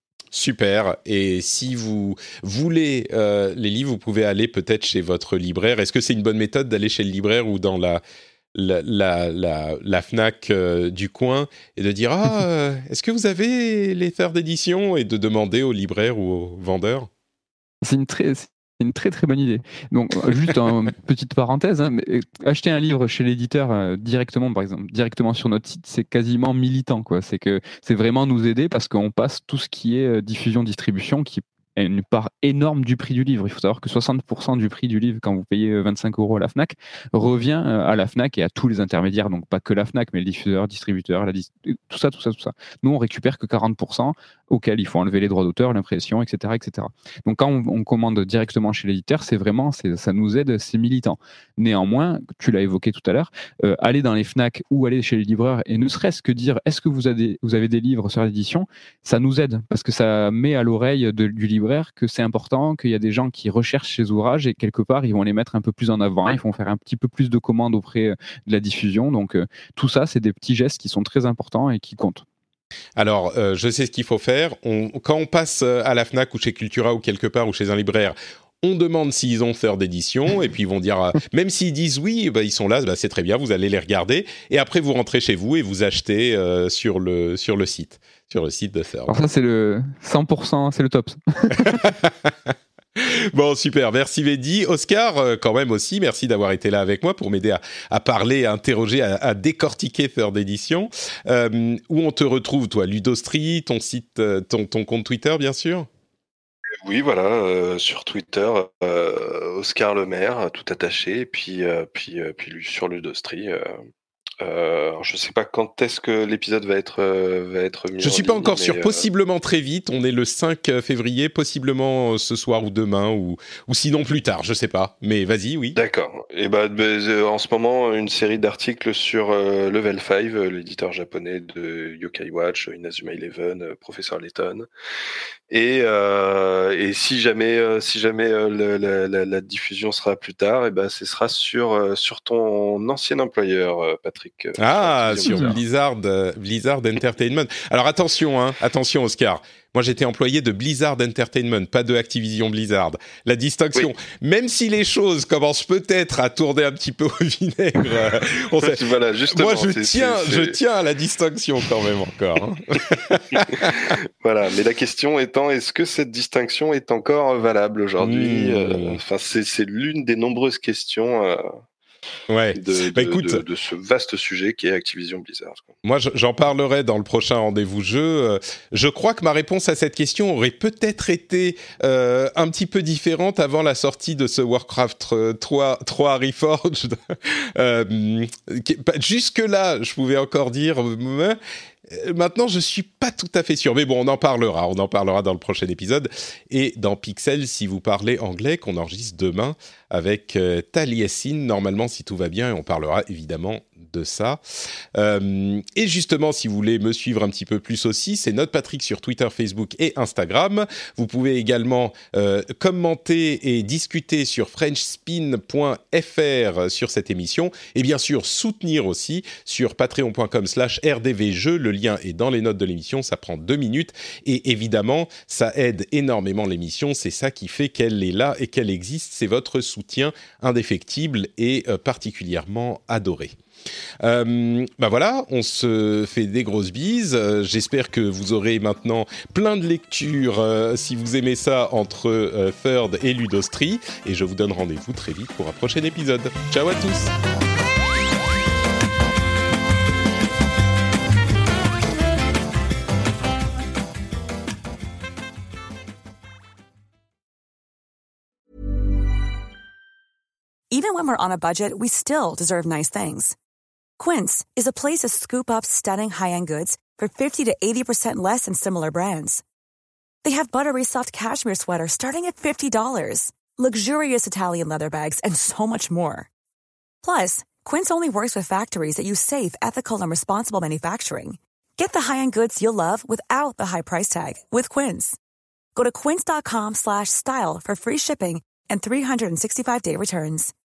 S2: Super. Et si vous voulez euh, les livres, vous pouvez aller peut-être chez votre libraire. Est-ce que c'est une bonne méthode d'aller chez le libraire ou dans la La, la, la, la Fnac euh, du coin et de dire « Ah, euh, est-ce que vous avez les Third Edition ?» et de demander au libraire ou au vendeur.
S4: C'est une très, c'est une très très bonne idée. Donc, juste une petite parenthèse, hein, mais acheter un livre chez l'éditeur euh, directement, par exemple, directement sur notre site, c'est quasiment militant, quoi. C'est que c'est vraiment nous aider parce qu'on passe tout ce qui est euh, diffusion-distribution qui une part énorme du prix du livre. Il faut savoir que soixante pour cent du prix du livre, quand vous payez vingt-cinq euros à la Fnac, revient à la Fnac et à tous les intermédiaires, donc pas que la Fnac, mais le diffuseur, distributeur, la dis- tout ça, tout ça, tout ça. Nous, on récupère que quarante pour cent auquel il faut enlever les droits d'auteur, l'impression, et cetera, et cetera. Donc, quand on, on commande directement chez l'éditeur, c'est vraiment, c'est, ça nous aide, c'est militant. Néanmoins, tu l'as évoqué tout à l'heure, euh, aller dans les Fnac ou aller chez les libraires et ne serait-ce que dire est-ce que vous avez, vous avez des livres sur l'édition, ça nous aide parce que ça met à l'oreille de, du libraire que c'est important, qu'il y a des gens qui recherchent ces ouvrages et quelque part ils vont les mettre un peu plus en avant, ils vont faire un petit peu plus de commandes auprès de la diffusion. Donc euh, tout ça, c'est des petits gestes qui sont très importants et qui comptent.
S2: Alors, euh, je sais ce qu'il faut faire. On, quand on passe à la Fnac ou chez Cultura ou quelque part ou chez un libraire, on demande s'ils ont Third Edition et puis ils vont dire, euh, même s'ils disent oui, bah, ils sont là, bah, c'est très bien, vous allez les regarder et après vous rentrez chez vous et vous achetez euh, sur, le, sur le site, sur le site de Third.
S4: Alors ça, c'est le cent pour cent, c'est le top.
S2: Bon, super, merci Mehdi. Oscar, euh, quand même aussi, merci d'avoir été là avec moi pour m'aider à, à parler, à interroger, à, à décortiquer Third Edition. Euh, où on te retrouve, toi, Ludostri, ton site, ton, ton compte Twitter, bien sûr ?
S3: Oui, voilà, euh, sur Twitter, euh, Oscar Lemaire, tout attaché, et puis, euh, puis, euh, puis sur Ludostri. Euh, euh, je ne sais pas quand est-ce que l'épisode va être, euh, va être mis
S2: Je ne suis
S3: en
S2: pas
S3: ligne,
S2: encore
S3: mais,
S2: sûr,
S3: euh,
S2: possiblement très vite. On est le cinq février, possiblement ce soir ou demain, ou, ou sinon plus tard, je ne sais pas. Mais vas-y, oui.
S3: D'accord. Et bah, bah, en ce moment, une série d'articles sur euh, Level cinq, l'éditeur japonais de Yokai Watch, Inazuma Eleven, euh, Professeur Layton. Et, euh, et si jamais, euh, si jamais euh, le, la, la, la diffusion sera plus tard, et ben ce sera sur euh, sur ton ancien employeur, euh, Patrick. Euh,
S2: Ah,
S3: sur
S2: sur Blizzard, euh, Blizzard Entertainment. Alors attention, hein, attention, Oscar. Moi, j'étais employé de Blizzard Entertainment, pas de Activision Blizzard. La distinction, oui. Même si les choses commencent peut-être à tourner un petit peu au vinaigre, euh, on sait...
S3: voilà, justement,
S2: moi, je
S3: c'est,
S2: tiens,
S3: c'est,
S2: je
S3: c'est...
S2: tiens à la distinction quand même encore. Hein.
S3: Voilà, mais la question étant, est-ce que cette distinction est encore valable aujourd'hui ? mmh. Enfin, euh, c'est, c'est l'une des nombreuses questions. Euh...
S2: Ouais.
S3: De, de,
S2: bah, écoute,
S3: de, de ce vaste sujet qui est Activision Blizzard.
S2: Moi, j'en parlerai dans le prochain rendez-vous jeu. Je crois que ma réponse à cette question aurait peut-être été euh, un petit peu différente avant la sortie de ce Warcraft trois, trois Reforged. euh, jusque-là, je pouvais encore dire... Maintenant, je suis pas tout à fait sûr, mais bon, on en parlera, on en parlera dans le prochain épisode. Et dans Pixel, si vous parlez anglais, qu'on enregistre demain avec euh, Taliesin, normalement, si tout va bien, et on parlera évidemment de ça. Euh, et justement, si vous voulez me suivre un petit peu plus aussi, c'est NotePatrick sur Twitter, Facebook et Instagram. Vous pouvez également euh, commenter et discuter sur frenchspin point f r sur cette émission et bien sûr soutenir aussi sur patreon point com slash r d v jeux. Le lien est dans les notes de l'émission, ça prend deux minutes et évidemment, ça aide énormément l'émission. C'est ça qui fait qu'elle est là et qu'elle existe. C'est votre soutien indéfectible et euh, particulièrement adoré. Euh, bah voilà, on se fait des grosses bises. Euh, j'espère que vous aurez maintenant plein de lectures euh, si vous aimez ça entre euh, Third et Ludostri. Et je vous donne rendez-vous très vite pour un prochain épisode. Ciao à tous.
S6: Even when we're on a budget, we still deserve nice things. Quince is a place to scoop up stunning high-end goods for fifty to eighty percent less than similar brands. They have buttery soft cashmere sweaters starting at fifty dollars, luxurious Italian leather bags, and so much more. Plus, Quince only works with factories that use safe, ethical, and responsible manufacturing. Get the high-end goods you'll love without the high price tag with Quince. Go to quince dot com slash style for free shipping and three sixty-five day returns.